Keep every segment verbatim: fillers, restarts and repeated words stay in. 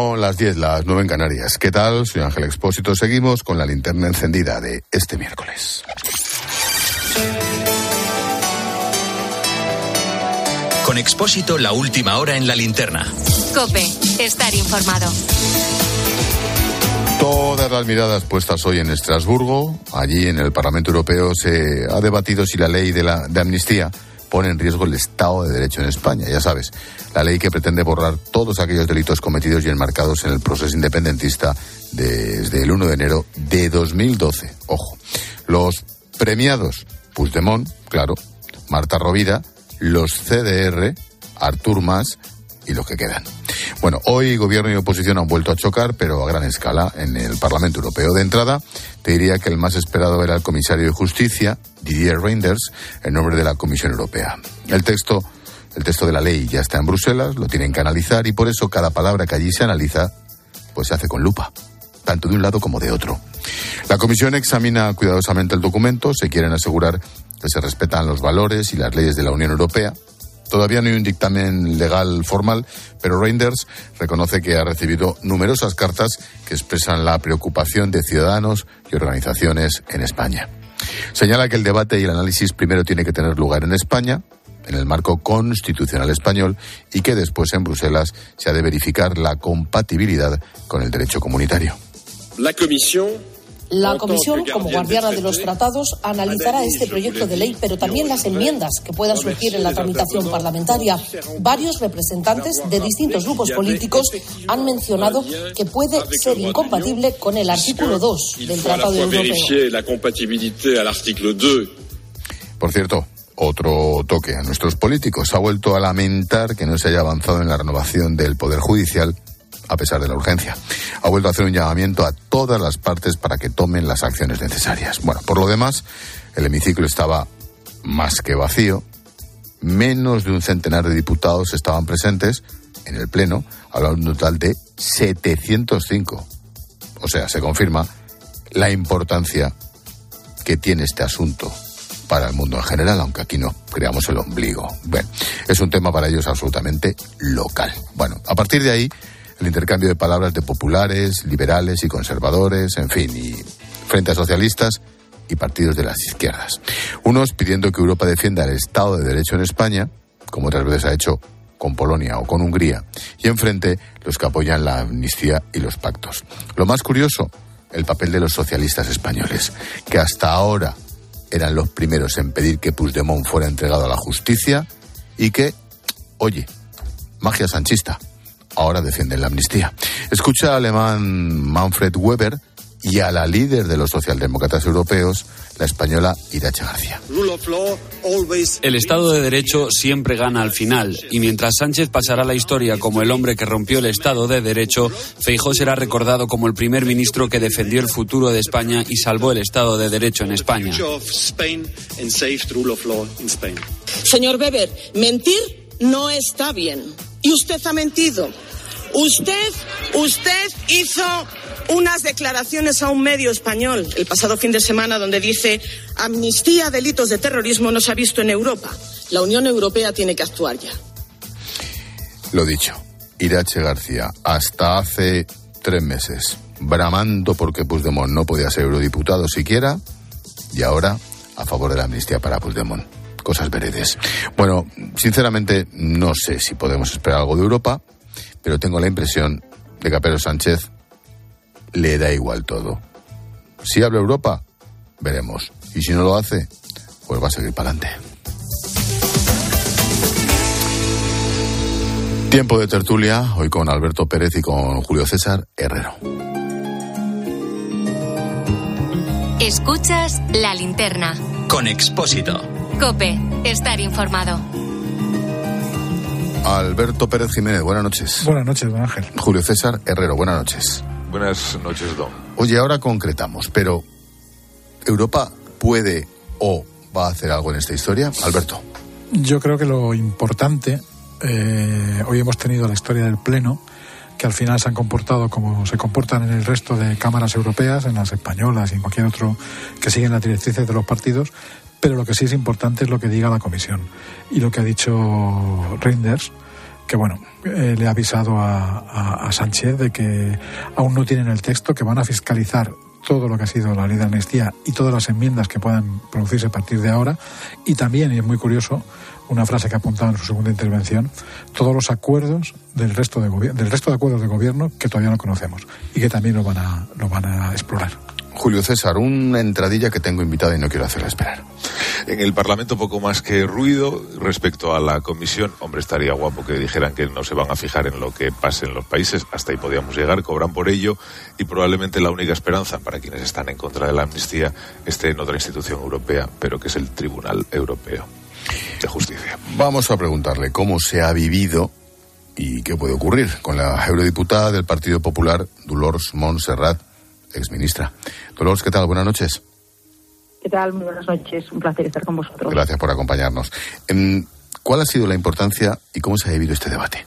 Son las diez, las nueve en Canarias. ¿Qué tal? Soy Ángel Expósito. Seguimos con la linterna encendida de este miércoles. Con Expósito, la última hora en la linterna. COPE, estar informado. Todas las miradas puestas hoy en Estrasburgo. Allí en el Parlamento Europeo se ha debatido si la ley de, la, de amnistía pone en riesgo el Estado de Derecho en España. Ya sabes, la ley que pretende borrar todos aquellos delitos cometidos y enmarcados en el proceso independentista desde el uno de enero de dos mil doce. Ojo, los premiados, Puigdemont, claro, Marta Rovira, los C D R, Artur Mas y los que quedan. Bueno, hoy gobierno y oposición han vuelto a chocar, pero a gran escala, en el Parlamento Europeo. De entrada, te diría que el más esperado era el comisario de Justicia, Didier Reynders, en nombre de la Comisión Europea. El texto, el texto de la ley ya está en Bruselas, lo tienen que analizar y por eso cada palabra que allí se analiza, pues se hace con lupa, tanto de un lado como de otro. La Comisión examina cuidadosamente el documento, se quieren asegurar que se respetan los valores y las leyes de la Unión Europea. Todavía no hay un dictamen legal formal, pero Reynders reconoce que ha recibido numerosas cartas que expresan la preocupación de ciudadanos y organizaciones en España. Señala que el debate y el análisis primero tiene que tener lugar en España, en el marco constitucional español, y que después en Bruselas se ha de verificar la compatibilidad con el derecho comunitario. La Comisión La Comisión, como guardiana de los tratados, analizará este proyecto de ley, pero también las enmiendas que puedan surgir en la tramitación parlamentaria. Varios representantes de distintos grupos políticos han mencionado que puede ser incompatible con el artículo dos del Tratado Europeo. Por cierto, otro toque a nuestros políticos. Ha vuelto a lamentar que no se haya avanzado en la renovación del Poder Judicial, a pesar de la urgencia. Ha vuelto a hacer un llamamiento a todas las partes para que tomen las acciones necesarias. Bueno, por lo demás, el hemiciclo estaba más que vacío. Menos de un centenar de diputados estaban presentes en el Pleno, hablando de un total de setecientos cinco. O sea, se confirma la importancia que tiene este asunto para el mundo en general, aunque aquí no creamos el ombligo. Bueno, es un tema para ellos absolutamente local. Bueno, a partir de ahí, el intercambio de palabras de populares, liberales y conservadores, en fin, y frente a socialistas y partidos de las izquierdas. Unos pidiendo que Europa defienda el Estado de Derecho en España, como otras veces ha hecho con Polonia o con Hungría, y enfrente los que apoyan la amnistía y los pactos. Lo más curioso, el papel de los socialistas españoles, que hasta ahora eran los primeros en pedir que Puigdemont fuera entregado a la justicia y que, oye, magia sanchista, ahora defienden la amnistía. Escucha al alemán Manfred Weber y a la líder de los socialdemócratas europeos, la española Iratxe García. El Estado de Derecho siempre gana al final, y mientras Sánchez pasará la historia como el hombre que rompió el Estado de Derecho, Feijóo será recordado como el primer ministro que defendió el futuro de España y salvó el Estado de Derecho en España. Señor Weber, mentir no está bien. Y usted ha mentido. Usted, usted hizo unas declaraciones a un medio español el pasado fin de semana donde dice: amnistía a delitos de terrorismo no se ha visto en Europa. La Unión Europea tiene que actuar ya. Lo dicho, Iratxe García, hasta hace tres meses, bramando porque Puigdemont no podía ser eurodiputado siquiera, y ahora a favor de la amnistía para Puigdemont. Cosas veredes. Bueno, sinceramente no sé si podemos esperar algo de Europa, pero tengo la impresión de que a Pedro Sánchez le da igual todo. Si habla Europa, veremos. Y si no lo hace, pues va a seguir para adelante. Tiempo de tertulia, hoy con Alberto Pérez y con Julio César Herrero. Escuchas La Linterna. Con Expósito. COPE, estar informado. Alberto Pérez Jiménez, buenas noches. Buenas noches, don Ángel. Julio César Herrero, buenas noches. Buenas noches, don. Oye, ahora concretamos, pero ¿Europa puede o va a hacer algo en esta historia? Alberto. Yo creo que lo importante, eh, hoy hemos tenido la historia del Pleno, que al final se han comportado como se comportan en el resto de cámaras europeas, en las españolas y en cualquier otro que siguen las directrices de los partidos, pero lo que sí es importante es lo que diga la Comisión. Y lo que ha dicho Reynders, que bueno, eh, le ha avisado a, a, a Sánchez de que aún no tienen el texto, que van a fiscalizar todo lo que ha sido la ley de amnistía y todas las enmiendas que puedan producirse a partir de ahora, y también, y es muy curioso, una frase que ha apuntado en su segunda intervención, todos los acuerdos del resto de gobi- del resto de acuerdos de gobierno que todavía no conocemos y que también lo van a, lo van a explorar. Julio César, una entradilla que tengo invitada y no quiero hacerla esperar. En el Parlamento poco más que ruido respecto a la comisión. Hombre, estaría guapo que dijeran que no se van a fijar en lo que pase en los países. Hasta ahí podíamos llegar, cobran por ello, y probablemente la única esperanza para quienes están en contra de la amnistía esté en otra institución europea, pero que es el Tribunal Europeo de Justicia. Vamos a preguntarle cómo se ha vivido y qué puede ocurrir con la eurodiputada del Partido Popular, Dolors Montserrat, exministra. Dolors, ¿qué tal? Buenas noches. ¿Qué tal? Muy buenas noches. Un placer estar con vosotros. Gracias por acompañarnos. ¿Cuál ha sido la importancia y cómo se ha vivido este debate?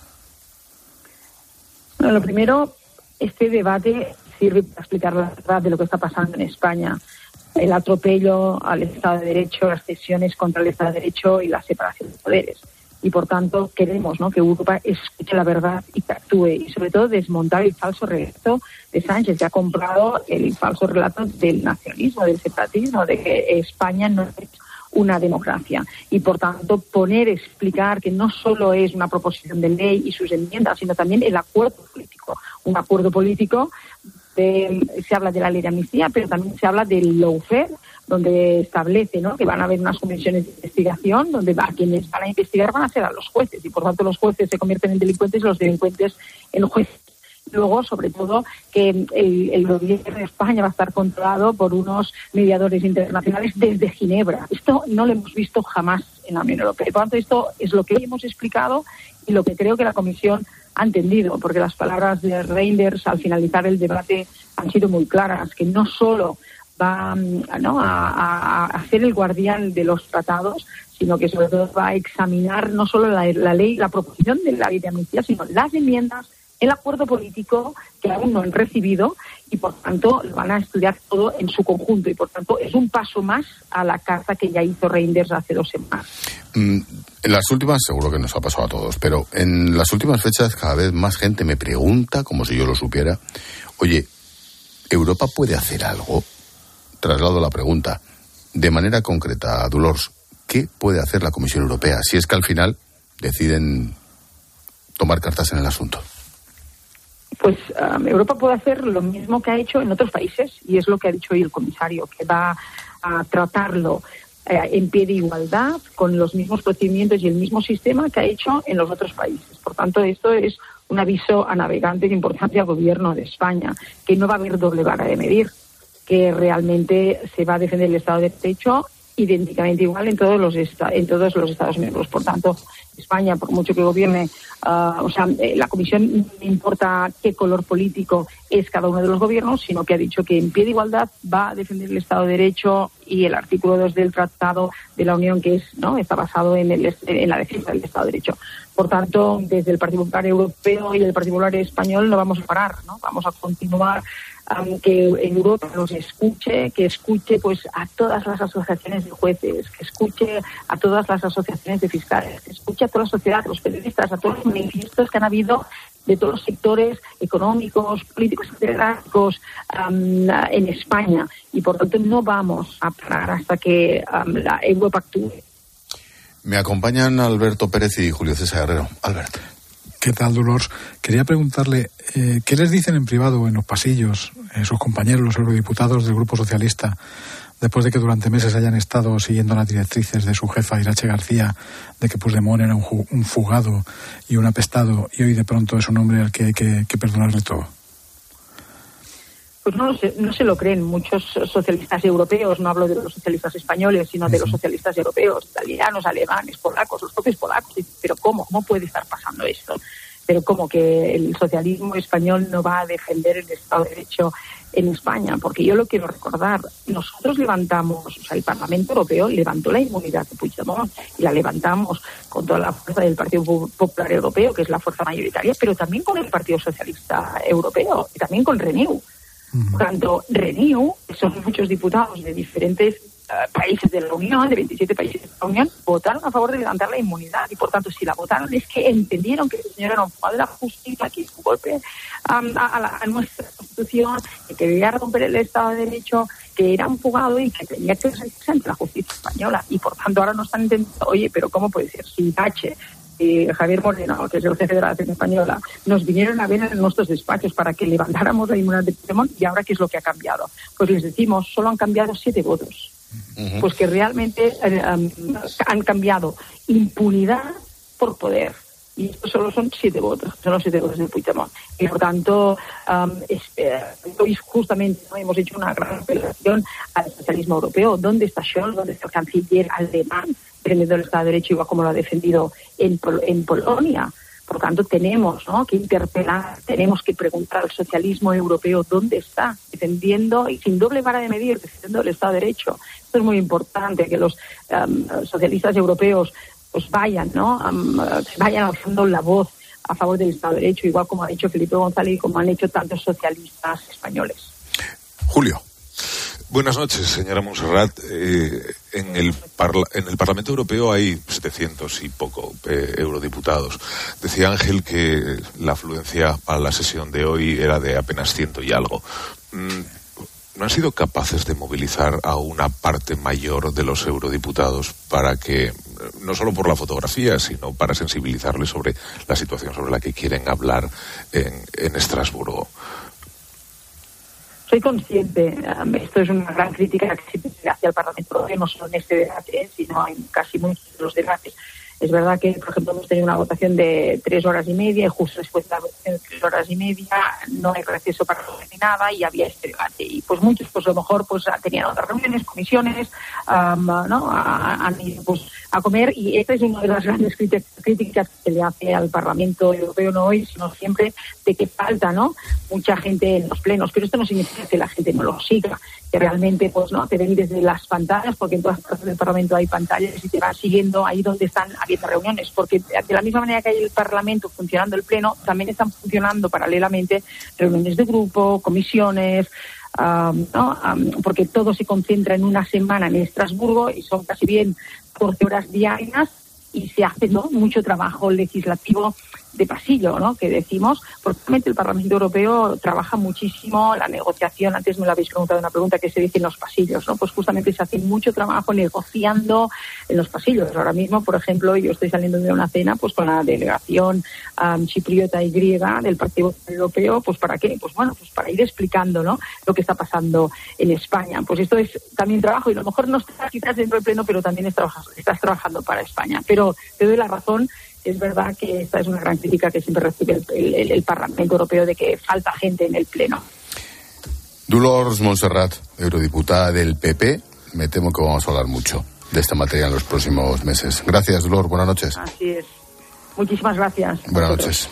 Bueno, lo primero, este debate sirve para explicar la verdad de lo que está pasando en España. El atropello al Estado de Derecho, las cesiones contra el Estado de Derecho y la separación de poderes. Y por tanto queremos, ¿no?, que Europa escuche la verdad y que actúe, y sobre todo desmontar el falso relato de Sánchez, que ha comprado el falso relato del nacionalismo, del separatismo, de que España no es una democracia. Y por tanto poner, explicar que no solo es una proposición de ley y sus enmiendas, sino también el acuerdo político. Un acuerdo político, de, se habla de la ley de amnistía, pero también se habla del lawfare, donde establece, ¿no?, que van a haber unas comisiones de investigación donde a quienes van a investigar van a ser a los jueces, y por tanto los jueces se convierten en delincuentes y los delincuentes en jueces. Luego, sobre todo, que el, el gobierno de España va a estar controlado por unos mediadores internacionales desde Ginebra. Esto no lo hemos visto jamás en la Unión Europea. Por tanto, esto es lo que hemos explicado y lo que creo que la Comisión ha entendido, porque las palabras de Reinders al finalizar el debate han sido muy claras, que no solo va, ¿no?, a, a, a ser el guardián de los tratados, sino que sobre todo va a examinar no solo la, la ley, la proposición de la ley de amnistía, sino las enmiendas, el acuerdo político que aún no han recibido, y por tanto lo van a estudiar todo en su conjunto, y por tanto es un paso más a la carta que ya hizo Reinders hace dos semanas. Mm, en las últimas, seguro que nos ha pasado a todos, pero en las últimas fechas cada vez más gente me pregunta, como si yo lo supiera, oye, ¿Europa puede hacer algo? Traslado la pregunta de manera concreta a Dolors. ¿Qué puede hacer la Comisión Europea si es que al final deciden tomar cartas en el asunto? Pues um, Europa puede hacer lo mismo que ha hecho en otros países, y es lo que ha dicho hoy el comisario, que va a tratarlo eh, en pie de igualdad, con los mismos procedimientos y el mismo sistema que ha hecho en los otros países. Por tanto, esto es un aviso a navegantes importante al gobierno de España, que no va a haber doble vara de medir, que realmente se va a defender el Estado de Derecho idénticamente igual en todos los esta- en todos los Estados miembros. Por tanto, España, por mucho que gobierne, uh, o sea, eh, la Comisión no importa qué color político es cada uno de los gobiernos, sino que ha dicho que en pie de igualdad va a defender el Estado de Derecho y el artículo dos del Tratado de la Unión, que es, ¿no?, está basado en, el, en la defensa del Estado de Derecho. Por tanto, desde el Partido Popular Europeo y el Partido Popular Español no vamos a parar, ¿no? Vamos a continuar. Um, que Europa nos escuche, que escuche pues a todas las asociaciones de jueces, que escuche a todas las asociaciones de fiscales, que escuche a toda la sociedad, a los periodistas, a todos los manifiestos que han habido de todos los sectores económicos, políticos y pedagógicos um, en España. Y por tanto no vamos a parar hasta que um, la Europa actúe. Me acompañan Alberto Pérez y Julio César Herrero. Alberto. ¿Qué tal, Dolors? Quería preguntarle, eh, ¿qué les dicen en privado, en los pasillos, eh, sus compañeros, los eurodiputados del Grupo Socialista, después de que durante meses hayan estado siguiendo las directrices de su jefa, Irache García, de que Puigdemont era un, ju- un fugado y un apestado, y hoy de pronto es un hombre al que hay que, que perdonarle todo? Pues no, se, no se lo creen muchos socialistas europeos, no hablo de los socialistas españoles, sino de los socialistas europeos, italianos, alemanes, polacos, los propios polacos. Pero ¿cómo? ¿Cómo puede estar pasando esto? Pero ¿cómo que el socialismo español no va a defender el Estado de Derecho en España? Porque yo lo quiero recordar, nosotros levantamos, o sea, el Parlamento Europeo levantó la inmunidad de Puigdemont y la levantamos con toda la fuerza del Partido Popular Europeo, que es la fuerza mayoritaria, pero también con el Partido Socialista Europeo y también con Renew. Por tanto, Renew, son muchos diputados de diferentes países de la Unión, de veintisiete países de la Unión, votaron a favor de levantar la inmunidad. Y por tanto, si la votaron, es que entendieron que el señor era un fugado de la justicia, que es un golpe um, a, a, la, a nuestra Constitución, que quería romper el Estado de Derecho, que era un fugado y que tenía que ser ante la justicia española. Y por tanto, ahora nos están intentando, oye, pero ¿cómo puede ser? Si Tache y Javier Moreno, que es el jefe de la Nación Española, nos vinieron a ver en nuestros despachos para que levantáramos la inmunidad de Puigdemont, y ahora ¿qué es lo que ha cambiado? Pues les decimos, solo han cambiado siete votos. Uh-huh. Pues que realmente eh, um, han cambiado impunidad por poder. Y estos solo son siete votos, son los siete votos de Puigdemont. Y por tanto, um, es, eh, hoy justamente ¿no? hemos hecho una gran apelación al socialismo europeo. ¿Dónde está Scholz? ¿Dónde está el canciller alemán defendiendo el Estado de Derecho, igual como lo ha defendido en, Pol- en Polonia? Por tanto, tenemos ¿no? que interpelar, tenemos que preguntar al socialismo europeo dónde está, defendiendo y sin doble vara de medir, defendiendo el Estado de Derecho. Esto es muy importante, que los um, socialistas europeos pues vayan, ¿no? Um, vayan alzando la voz a favor del Estado de Derecho, igual como ha dicho Felipe González y como han hecho tantos socialistas españoles. Julio. Buenas noches, señora Montserrat. Eh, en, el parla- en el Parlamento Europeo hay setecientos y poco eh, eurodiputados. Decía Ángel que la afluencia a la sesión de hoy era de apenas ciento y algo. Mm, ¿No han sido capaces de movilizar a una parte mayor de los eurodiputados para que, no solo por la fotografía, sino para sensibilizarles sobre la situación sobre la que quieren hablar en, en Estrasburgo? Soy consciente, um, esto es una gran crítica que siempre se le hace al Parlamento Europeo, no solo en este debate, sino en casi muchos de los debates. Es verdad que, por ejemplo, hemos tenido una votación de tres horas y media y justo después de la votación de tres horas y media no hay receso para ni nada y había este debate. Y pues muchos, pues a lo mejor, pues tenían otras reuniones, comisiones, um, ¿no? Han ido pues, a comer, y esta es una de las grandes críticas que se le hace al Parlamento Europeo, no hoy, sino siempre, de que falta, ¿no? Mucha gente en los plenos. Pero esto no significa que la gente no lo siga, que realmente, pues, no, te ven desde las pantallas, porque en todas partes del Parlamento hay pantallas y te van siguiendo ahí donde están habiendo reuniones, porque de la misma manera que hay el Parlamento funcionando el Pleno, también están funcionando paralelamente reuniones de grupo, comisiones, um, ¿no? Um, porque todo se concentra en una semana en Estrasburgo y son casi bien catorce horas diarias y se hace, ¿no?, mucho trabajo legislativo de pasillo, ¿no?, que decimos, porque realmente el Parlamento Europeo trabaja muchísimo la negociación. Antes me lo habéis preguntado una pregunta que se dice en los pasillos, ¿no? Pues justamente se hace mucho trabajo negociando en los pasillos. Ahora mismo, por ejemplo, yo estoy saliendo de una cena pues con la delegación um, chipriota y griega del Partido Europeo, pues ¿para qué? Pues bueno, pues para ir explicando, ¿no?, lo que está pasando en España. Pues esto es también trabajo, y a lo mejor no estás quizás dentro del Pleno, pero también estás, estás trabajando para España. Pero te doy la razón. Es verdad que esta es una gran crítica que siempre recibe el, el, el Parlamento Europeo, de que falta gente en el Pleno. Dolors Montserrat, eurodiputada del P P, me temo que vamos a hablar mucho de esta materia en los próximos meses. Gracias, Dolors, buenas noches. Así es. Muchísimas gracias. Buenas noches.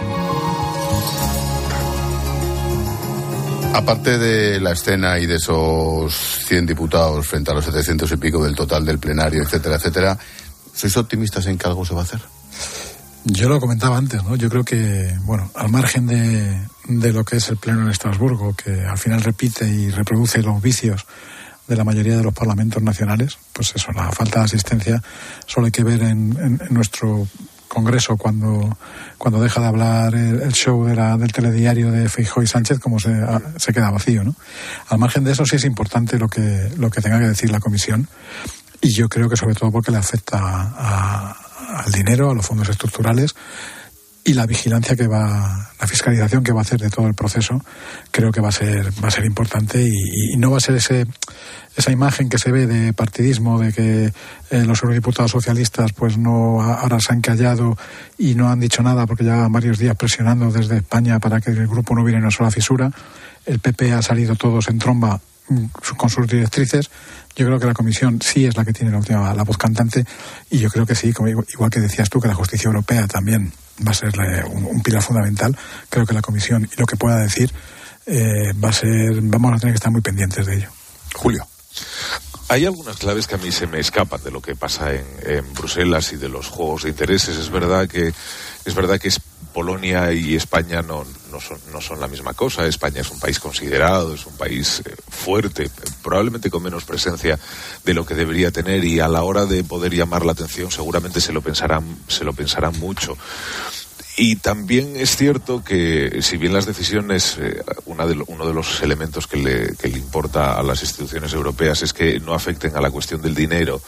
Aparte de la escena y de esos cien diputados frente a los setecientos y pico del total del plenario, etcétera, etcétera, ¿sois optimistas en que algo se va a hacer? Yo lo comentaba antes, ¿no? Yo creo que, bueno, al margen de, de lo que es el pleno en Estrasburgo, que al final repite y reproduce los vicios de la mayoría de los parlamentos nacionales, pues eso, la falta de asistencia solo hay que ver en, en, en nuestro Congreso cuando cuando deja de hablar el, el show de la, del telediario de Feijóo y Sánchez, como se, a, se queda vacío, ¿no? Al margen de eso sí es importante lo que, lo que tenga que decir la Comisión. Y yo creo que sobre todo porque le afecta a, al dinero, a los fondos estructurales, y la vigilancia que va, la fiscalización que va a hacer de todo el proceso, creo que va a ser, va a ser importante, y, y no va a ser ese, esa imagen que se ve de partidismo, de que eh, los eurodiputados socialistas pues no ahora se han callado y no han dicho nada porque llevaban varios días presionando desde España para que el grupo no hubiera una sola fisura. El P P ha salido todos en tromba con sus directrices. Yo creo que la Comisión sí es la que tiene la última, la voz cantante, y yo creo que sí, como, igual que decías tú, que la justicia europea también va a ser un, un pilar fundamental. Creo que la Comisión y lo que pueda decir eh, va a ser, vamos a tener que estar muy pendientes de ello. Julio. Hay algunas claves que a mí se me escapan de lo que pasa en, en Bruselas y de los juegos de intereses. Es verdad que es verdad que es Polonia y España no, no, son, no son la misma cosa. España es un país considerado, es un país eh, fuerte, probablemente con menos presencia de lo que debería tener, y a la hora de poder llamar la atención seguramente se lo pensarán, se lo pensarán mucho. Y también es cierto que, si bien las decisiones, eh, una de lo, uno de los elementos que le, que le importa a las instituciones europeas es que no afecten a la cuestión del dinero,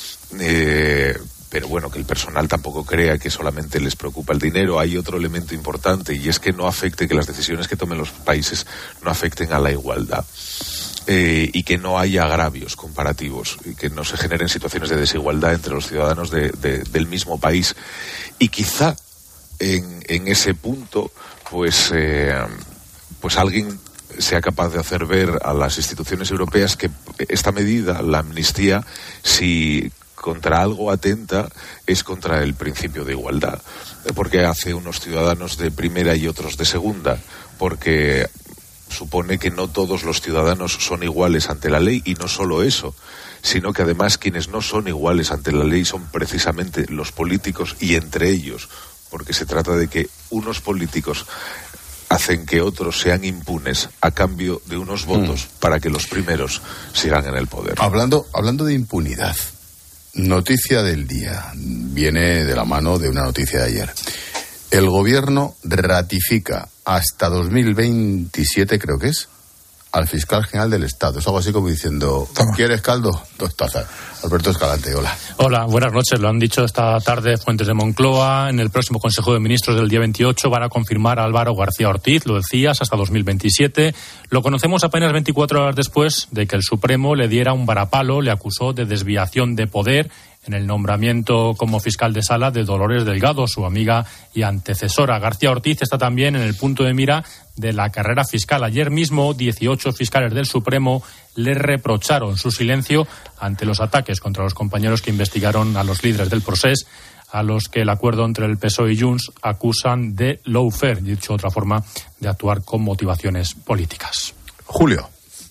eh, pero bueno, que el personal tampoco crea que solamente les preocupa el dinero. Hay otro elemento importante, y es que no afecte, que las decisiones que tomen los países no afecten a la igualdad. Eh, y que no haya agravios comparativos, y que no se generen situaciones de desigualdad entre los ciudadanos de, de, del mismo país. Y quizá En, en ese punto, pues, eh, pues alguien sea capaz de hacer ver a las instituciones europeas que esta medida, la amnistía, si contra algo atenta, es contra el principio de igualdad, porque hace unos ciudadanos de primera y otros de segunda, porque supone que no todos los ciudadanos son iguales ante la ley, y no solo eso, sino que además quienes no son iguales ante la ley son precisamente los políticos, y entre ellos, porque se trata de que unos políticos hacen que otros sean impunes a cambio de unos votos mm. para que los primeros sigan en el poder. Hablando, hablando de impunidad, noticia del día, viene de la mano de una noticia de ayer. El gobierno ratifica hasta dos mil veintisiete, creo que es, al fiscal general del Estado. Es algo así como diciendo, ¿quieres caldo? Dos tazas. Alberto Escalante, hola. Hola, buenas noches. Lo han dicho esta tarde fuentes de Moncloa. En el próximo Consejo de Ministros del día veintiocho van a confirmar a Álvaro García Ortiz, lo decías, hasta dos mil veintisiete. Lo conocemos apenas veinticuatro horas después de que el Supremo le diera un varapalo, le acusó de desviación de poder en el nombramiento como fiscal de sala de Dolores Delgado, su amiga y antecesora. García Ortiz está también en el punto de mira de la carrera fiscal. Ayer mismo, dieciocho fiscales del Supremo le reprocharon su silencio ante los ataques contra los compañeros que investigaron a los líderes del Procés, a los que el acuerdo entre el P S O E y Junts acusan de lawfare, dicho otra forma de actuar con motivaciones políticas. Julio.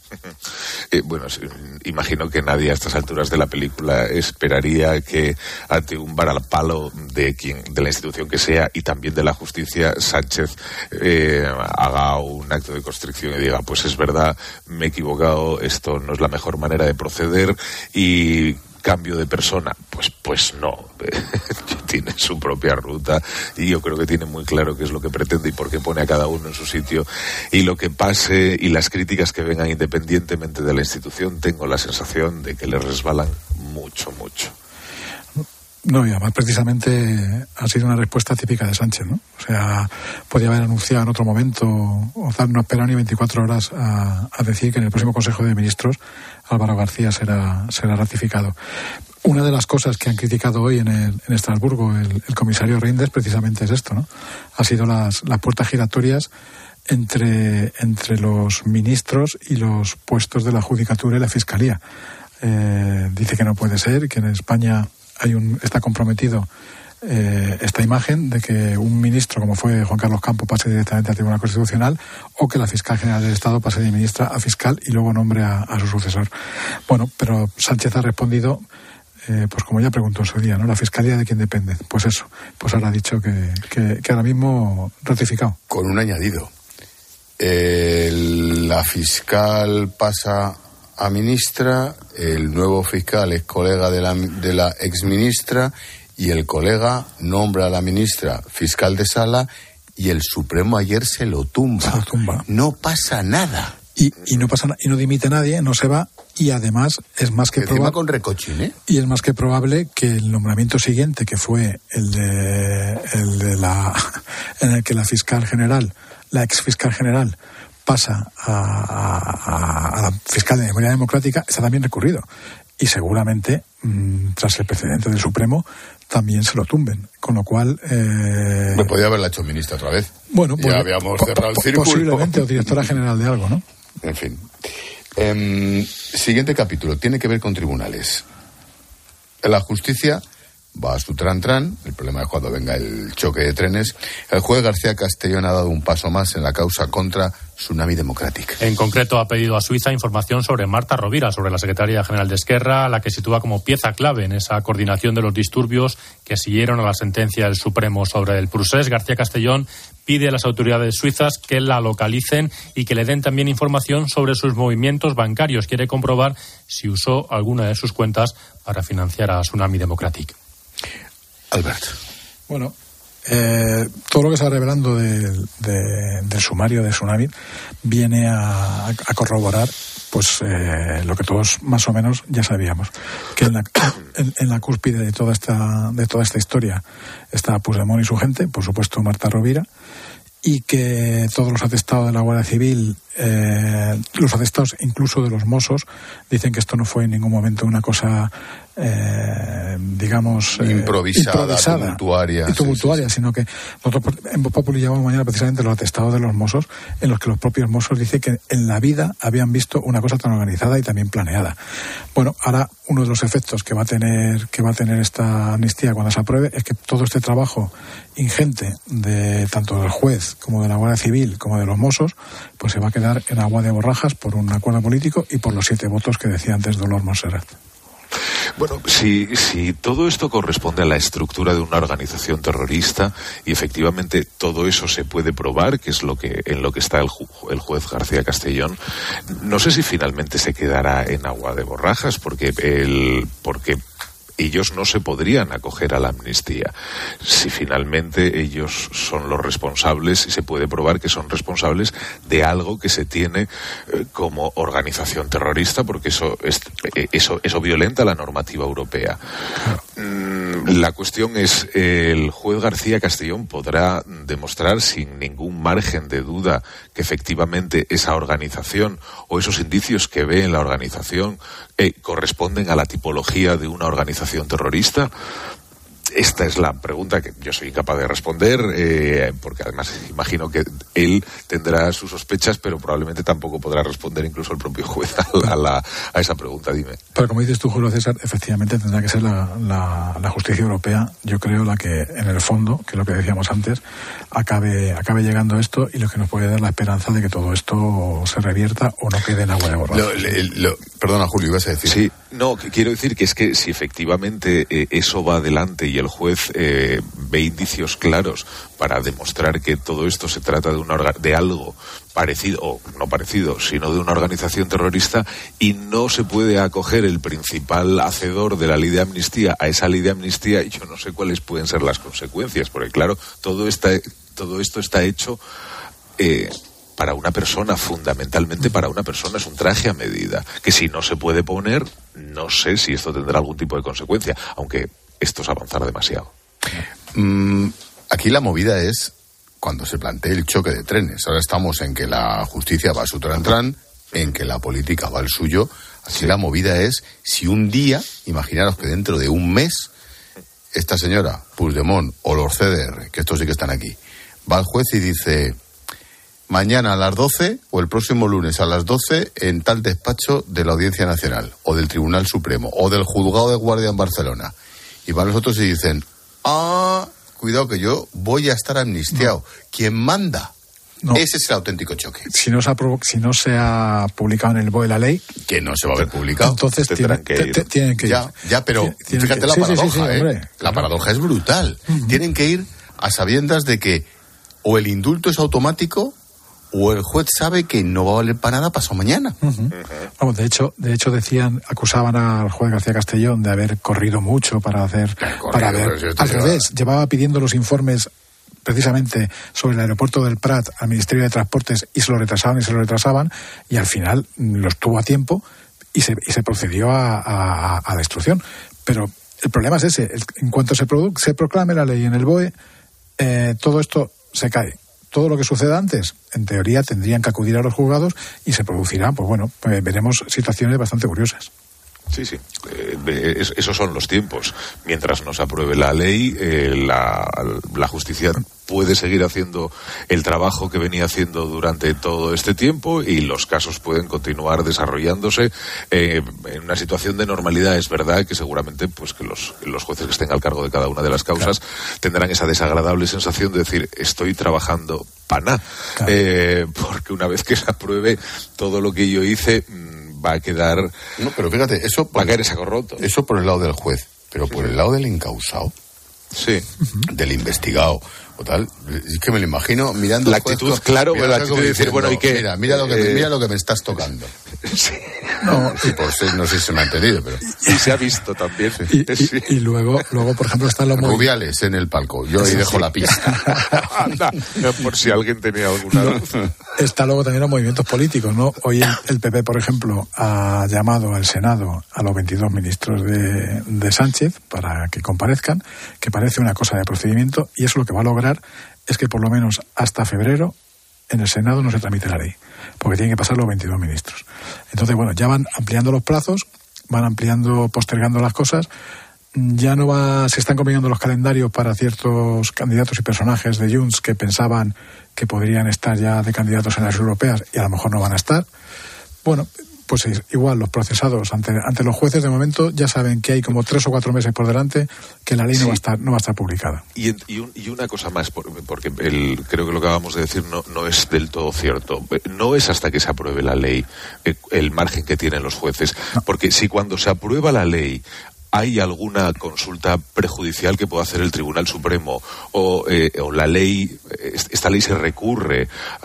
Eh, bueno, imagino que nadie a estas alturas de la película esperaría que ante un varapalo de quien, de la institución que sea, y también de la justicia, Sánchez eh, haga un acto de constricción y diga, pues es verdad, me he equivocado, esto no es la mejor manera de proceder, y cambio de persona. Pues pues no. Tiene su propia ruta, y yo creo que tiene muy claro qué es lo que pretende y por qué pone a cada uno en su sitio. Y lo que pase y las críticas que vengan independientemente de la institución, tengo la sensación de que le resbalan mucho, mucho. No, y además precisamente ha sido una respuesta típica de Sánchez, ¿no? O sea, podía haber anunciado en otro momento, o tal, no esperar ni veinticuatro horas a, a decir que en el próximo Consejo de Ministros Álvaro García será, será ratificado. Una de las cosas que han criticado hoy en, el, en Estrasburgo el, el comisario Reinders precisamente es esto, ¿no? Ha sido las, las puertas giratorias entre, entre los ministros y los puestos de la Judicatura y la Fiscalía. Eh, dice que no puede ser, que en España hay un, está comprometido eh, esta imagen de que un ministro como fue Juan Carlos Campo pase directamente al Tribunal Constitucional, o que la fiscal general del Estado pase de ministra a fiscal y luego nombre a, a su sucesor. Bueno, pero Sánchez ha respondido, eh, pues como ya preguntó en su día, ¿no? ¿La fiscalía de quién depende? Pues eso, pues ahora ha dicho que, que, que ahora mismo ratificado. Con un añadido. El, la fiscal pasa a ministra, el nuevo fiscal es colega de la, de la exministra, y el colega nombra a la ministra fiscal de sala, y el Supremo ayer se lo tumba. Se lo tumba. No pasa nada. Y, y no pasa y no dimite nadie, no se va, y además es más que probable. con recochín, ¿eh? Y es más que probable que el nombramiento siguiente, que fue el de el de la en el que la fiscal general, la ex fiscal general pasa a, a, a la fiscal de memoria democrática, está también recurrido. Y seguramente, mmm, tras el precedente del Supremo, también se lo tumben. Con lo cual... Eh... Me podía haberla hecho ministra otra vez. Bueno, pues... Ya habíamos cerrado el círculo. Posiblemente, o directora general de algo, ¿no? En fin. Eh, siguiente capítulo. Tiene que ver con tribunales. La justicia va a su tran-tran. El problema es cuando venga el choque de trenes. El juez García Castellón ha dado un paso más en la causa contra Tsunami Democratic. En concreto, ha pedido a Suiza información sobre Marta Rovira, sobre la secretaria general de Esquerra, la que sitúa como pieza clave en esa coordinación de los disturbios que siguieron a la sentencia del Supremo sobre el procés. García Castellón pide a las autoridades suizas que la localicen y que le den también información sobre sus movimientos bancarios. Quiere comprobar si usó alguna de sus cuentas para financiar a Tsunami Democratic. Albert. Bueno, eh, todo lo que está revelando de, de, del sumario de Tsunami viene a, a corroborar pues eh, lo que todos más o menos ya sabíamos, que en la, en, en la cúspide de toda esta de toda esta historia está Puigdemont y su gente, por supuesto Marta Rovira, y que todos los atestados de la Guardia Civil, eh, los atestados incluso de los Mossos, dicen que esto no fue en ningún momento una cosa, eh, digamos, eh, improvisada, improvisada tumultuaria, y tumultuaria, sí, sí, sí. sino que nosotros en Voz Populi llevamos mañana precisamente los atestados de los Mossos, en los que los propios Mossos dicen que en la vida habían visto una cosa tan organizada y también planeada. Bueno, ahora uno de los efectos que va a tener que va a tener esta amnistía cuando se apruebe es que todo este trabajo ingente de tanto del juez como de la Guardia Civil como de los Mossos, pues se va a quedar en agua de borrajas por un acuerdo político y por los siete votos que decía antes Dolors Montserrat. Bueno, si, si todo esto corresponde a la estructura de una organización terrorista y efectivamente todo eso se puede probar, que es lo que en lo que está el, ju, el juez García Castellón, no sé si finalmente se quedará en agua de borrajas, porque el porque ellos no se podrían acoger a la amnistía. Si finalmente ellos son los responsables y se puede probar que son responsables de algo que se tiene eh, como organización terrorista, porque eso, es, eh, eso, eso violenta la normativa europea. Mm, la cuestión es, eh, el juez García Castellón podrá demostrar sin ningún margen de duda que efectivamente esa organización o esos indicios que ve en la organización eh, corresponden a la tipología de una organización terrorista. Esta es la pregunta que yo soy incapaz de responder, eh, porque además imagino que él tendrá sus sospechas, pero probablemente tampoco podrá responder incluso el propio juez a, la, a, la, a esa pregunta. Dime. Pero como dices tú, Julio César, efectivamente tendrá que ser la, la, la justicia europea, yo creo, la que en el fondo, que es lo que decíamos antes, acabe, acabe llegando a esto y lo que nos puede dar la esperanza de que todo esto se revierta o no quede en agua de borrajas. Lo, lo, perdona, Julio, ibas a decir. Sí, no, que quiero decir que es que si efectivamente eh, eso va adelante y el juez eh, ve indicios claros para demostrar que todo esto se trata de, una orga- de algo parecido, o no parecido, sino de una organización terrorista, y no se puede acoger el principal hacedor de la ley de amnistía a esa ley de amnistía, yo no sé cuáles pueden ser las consecuencias, porque claro, todo, está, todo esto está hecho eh, para una persona, fundamentalmente para una persona, es un traje a medida, que si no se puede poner, no sé si esto tendrá algún tipo de consecuencia, aunque esto es avanzar demasiado. Mm, aquí la movida es cuando se plantee el choque de trenes. Ahora estamos en que la justicia va a su tran-tran, en que la política va al suyo. Así sí. La movida es si un día, imaginaros que dentro de un mes, esta señora Puigdemont o los C D R, que estos sí que están aquí, va al juez y dice: mañana a las doce o el próximo lunes a las doce en tal despacho de la Audiencia Nacional o del Tribunal Supremo o del Juzgado de Guardia en Barcelona. Y van los otros y dicen: ah, cuidado que yo voy a estar amnistiado. No. ¿Quién manda? No. Ese es el auténtico choque. Si no se ha, si no se ha publicado en el B O E la ley, que no se va a haber publicado, entonces tienen que, ir. Te, te, tienen que ir. Ya, ya, pero tienen fíjate que... la paradoja, sí, sí, sí, ¿eh? Hombre, la claro. paradoja es brutal. Uh-huh. Tienen que ir a sabiendas de que o el indulto es automático o el juez sabe que no va a valer para nada pasado mañana. Uh-huh. Uh-huh. Vamos, de hecho, de hecho decían, acusaban al juez García Castellón de haber corrido mucho para hacer, corrido, para ver, al lleva... revés, llevaba pidiendo los informes precisamente sobre el aeropuerto del Prat al Ministerio de Transportes y se lo retrasaban y se lo retrasaban y al final los tuvo a tiempo y se, y se procedió a, a, a destrucción. Pero el problema es ese, el, en cuanto se, produ- se proclame la ley en el B O E, eh, todo esto se cae. Todo lo que suceda antes, en teoría, tendrían que acudir a los juzgados y se producirán, pues bueno, pues veremos situaciones bastante curiosas. Sí, sí, eh, es, esos son los tiempos. Mientras no se apruebe la ley, eh, la, la justicia puede seguir haciendo el trabajo que venía haciendo durante todo este tiempo y los casos pueden continuar desarrollándose eh, en una situación de normalidad. Es verdad que seguramente pues que los, los jueces que estén al cargo de cada una de las causas claro. tendrán esa desagradable sensación de decir estoy trabajando para nada, claro. eh, porque una vez que se apruebe todo lo que yo hice va a quedar... No, pero fíjate, eso... Va a caer en saco roto. Eso por el lado del juez, pero sí. por el lado del encausado, sí. del investigado o tal, es que me lo imagino mirando... La actitud, juez, claro, la actitud de decir, bueno, ¿y qué? Mira, mira lo que, eh... mira lo que me estás tocando. Sí. No, sí, pues, no sé si se me ha entendido, pero... Y se ha visto también. Sí. Y, sí. y, y luego, luego, por ejemplo, están los... Rubiales en el palco, yo ahí sí, dejo sí. la pista. Anda, por si alguien tenía alguna duda. Está luego también los movimientos políticos, ¿no? Hoy el, el P P, por ejemplo, ha llamado al Senado a los veintidós ministros de, de Sánchez para que comparezcan, que parece una cosa de procedimiento, y eso lo que va a lograr es que por lo menos hasta febrero en el Senado no se tramite la ley, porque tienen que pasar los veintidós ministros. Entonces, bueno, ya van ampliando los plazos, van ampliando, postergando las cosas, ya no va, se están combinando los calendarios para ciertos candidatos y personajes de Junts que pensaban que podrían estar ya de candidatos en las europeas y a lo mejor no van a estar. Bueno, pues igual los procesados ante, ante los jueces de momento ya saben que hay como tres o cuatro meses por delante que la ley sí. no va a estar no va a estar publicada. Y, y, un, y una cosa más, porque el, creo que lo que acabamos de decir no, no es del todo cierto. No es hasta que se apruebe la ley el margen que tienen los jueces. No. Porque si cuando se aprueba la ley ¿hay alguna consulta prejudicial que pueda hacer el Tribunal Supremo o, eh, o la ley, esta ley se recurre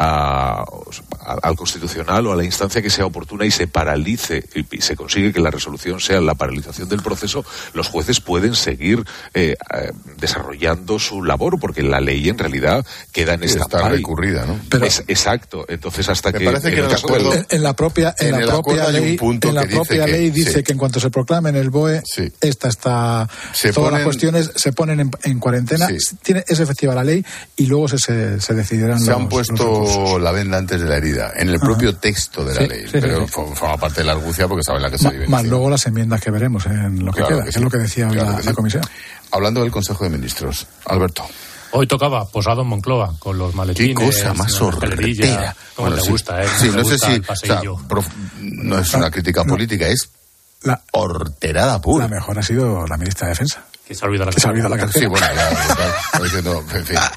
a, a, al Constitucional o a la instancia que sea oportuna y se paralice y se consigue que la resolución sea la paralización del proceso, los jueces pueden seguir eh, desarrollando su labor porque la ley en realidad queda en esta está recurrida, ¿no? Pero, es, exacto, entonces hasta me que, parece que en, el el acuerdo, en, en la propia en, en la propia ley, en la propia ley dice, dice sí. que en cuanto se proclame en el B O E sí. Esta está se todas ponen, las cuestiones se ponen en, en cuarentena, sí. tiene, es efectiva la ley y luego se, se, se decidirán se los, han puesto la venda antes de la herida en el propio Ajá. texto de la sí, ley, sí, pero sí, sí. forma parte de la argucia porque saben la que se vive. Más luego las enmiendas que veremos en lo que claro queda, que, que sí. es lo que decía claro la, que sí. la comisión. Hablando del Consejo de Ministros, Alberto. Hoy tocaba posado en Moncloa con los maletines. Qué cosa más horrera. Como bueno, te sí. gusta, ¿eh? Sí, te no gusta sé si o sea, prof, no es una crítica no. política, es la horterada pura. La mejor ha sido la ministra de Defensa. Que se ha olvidado la que se ha olvidado la cartera. Sí, bueno, ya, diciendo, en fin.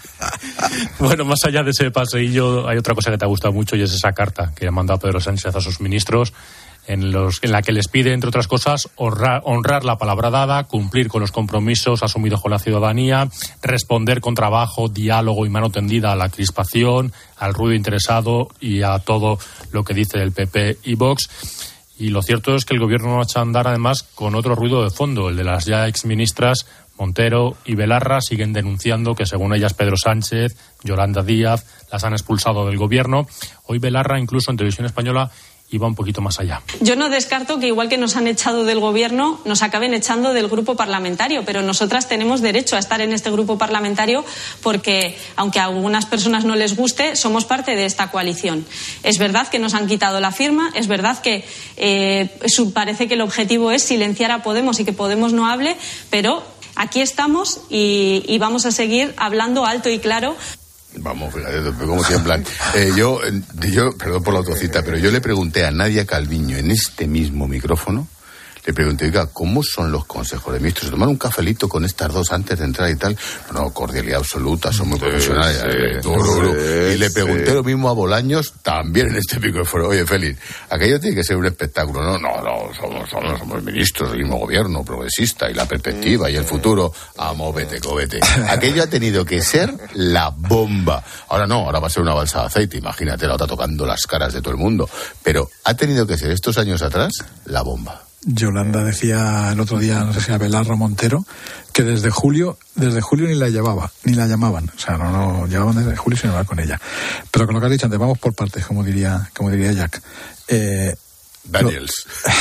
Bueno, más allá de ese paseillo, hay otra cosa que te ha gustado mucho y es esa carta que ha mandado Pedro Sánchez a sus ministros en, los, en la que les pide, entre otras cosas, honrar, honrar la palabra dada, cumplir con los compromisos asumidos con la ciudadanía, responder con trabajo, diálogo y mano tendida a la crispación, al ruido interesado y a todo lo que dice el P P y Vox. Y lo cierto es que el gobierno va a echar a andar además con otro ruido de fondo, el de las ya exministras Montero y Belarra. Siguen denunciando que según ellas Pedro Sánchez, Yolanda Díaz las han expulsado del gobierno. Hoy Belarra incluso en Televisión Española iba un poquito más allá. Yo no descarto que igual que nos han echado del gobierno, nos acaben echando del grupo parlamentario, pero nosotras tenemos derecho a estar en este grupo parlamentario porque, aunque a algunas personas no les guste, somos parte de esta coalición. Es verdad que nos han quitado la firma, es verdad que eh, parece que el objetivo es silenciar a Podemos y que Podemos no hable, pero aquí estamos y, y vamos a seguir hablando alto y claro. Vamos, fíjate cómo tiemblan. Eh, yo, yo, perdón por la autocita, pero yo le pregunté a Nadia Calviño en este mismo micrófono, le pregunté, oiga, ¿cómo son los consejos de ministros? ¿Se toman un cafelito con estas dos antes de entrar y tal? No, cordialidad absoluta, son muy sí, profesionales. Sí, eh, duro, duro. Sí, y le pregunté sí. lo mismo a Bolaños, también en este micrófono. Oye, Félix, aquello tiene que ser un espectáculo. No, no, no, somos, somos, somos ministros del mismo gobierno, progresista, y la perspectiva y el futuro. Amo, vete, covete. Aquello ha tenido que ser la bomba. Ahora no, ahora va a ser una balsa de aceite, imagínate, la otra tocando las caras de todo el mundo. Pero ha tenido que ser estos años atrás la bomba. Yolanda decía el otro día, no sé si a Belarra Montero, que desde julio, desde julio ni la llevaba, ni la llamaban, o sea, no, no llevaban desde julio sin hablar con ella. Pero con lo que has dicho antes, vamos por partes, como diría, como diría Jack. Eh, Daniels.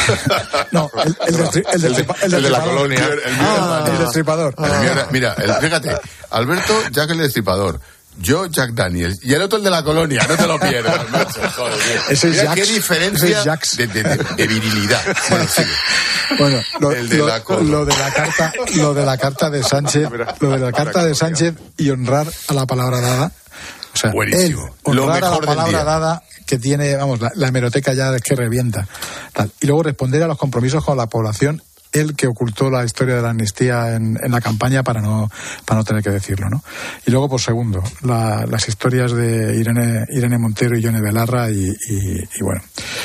No, el, el, destri, el, el, el, el, el de la colonia. El, ah, el destripador. Ah. Mira, mira el, fíjate, Alberto, Jack el destripador. yo Jack Daniels y el otro el de la colonia, no te lo pierdas, macho, joder. Ese es Mira Jax, qué diferencia es de, de, de, de virilidad. Bueno, sigue. Bueno, lo, el de lo, la lo de la carta, lo de la carta de Sánchez, lo de la carta de Sánchez y honrar a la palabra dada. O sea, buenísimo. Él, honrar Lo mejor a la palabra del día. dada que tiene, vamos, la, la hemeroteca ya es que revienta. Tal. Y luego responder a los compromisos con la población, él que ocultó la historia de la amnistía en, en la campaña para no para no tener que decirlo, ¿no? Y luego, por segundo, la, las historias de Irene, Irene Montero y Yone Belarra y, y, y bueno,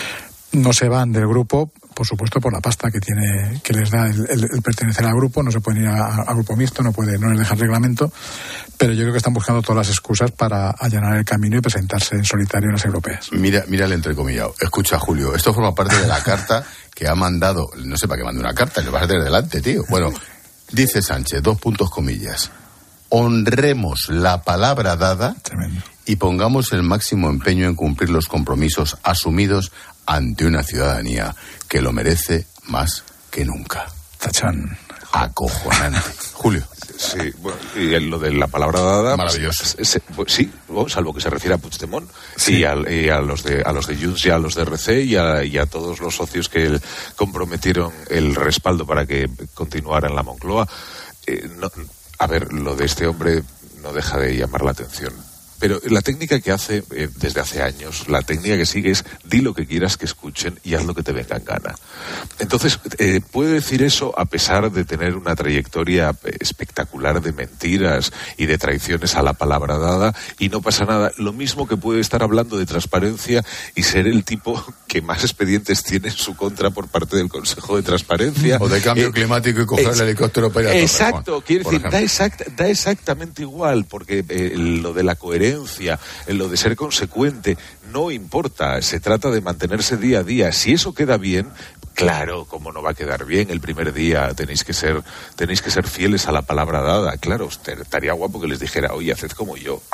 no se van del grupo, por supuesto, por la pasta que tiene, que les da el, el, el pertenecer al grupo. No se pueden ir a, a grupo mixto, no puede, no les deja el reglamento, pero yo creo que están buscando todas las excusas para allanar el camino y presentarse en solitario en las europeas. Mira, mira el entrecomillado. Escucha, Julio, esto forma parte de la carta que ha mandado, no sé para qué mande una carta, le vas a tener delante, tío. Bueno, dice Sánchez, dos puntos comillas, honremos la palabra dada. Tremendo. Y pongamos el máximo empeño en cumplir los compromisos asumidos ante una ciudadanía que lo merece más que nunca. Tachán. Acojonante. Julio. Sí, bueno, y lo de la palabra dada... Maravilloso. Pues, se, pues, sí, salvo que se refiere a Puigdemont, sí. y, a, y a los de a los de Junts y a los de R C y a, y a todos los socios que el, comprometieron el respaldo para que continuara en la Moncloa. Eh, no, a ver, lo de este hombre no deja de llamar la atención. Pero la técnica que hace eh, desde hace años, la técnica que sigue es di lo que quieras que escuchen y haz lo que te venga en gana. Entonces, eh, puede decir eso a pesar de tener una trayectoria espectacular de mentiras y de traiciones a la palabra dada y no pasa nada. Lo mismo que puede estar hablando de transparencia y ser el tipo que más expedientes tiene en su contra por parte del Consejo de Transparencia. O de cambio eh, climático y coger es, el helicóptero para ir a Exacto, Torrejón, quiere decir, da, exact, da exactamente igual, porque eh, lo de la coherencia, en lo de ser consecuente, no importa, se trata de mantenerse día a día. Si eso queda bien, claro, como no va a quedar bien el primer día, tenéis que ser, tenéis que ser fieles a la palabra dada. Claro, estaría guapo que les dijera, oye, haced como yo.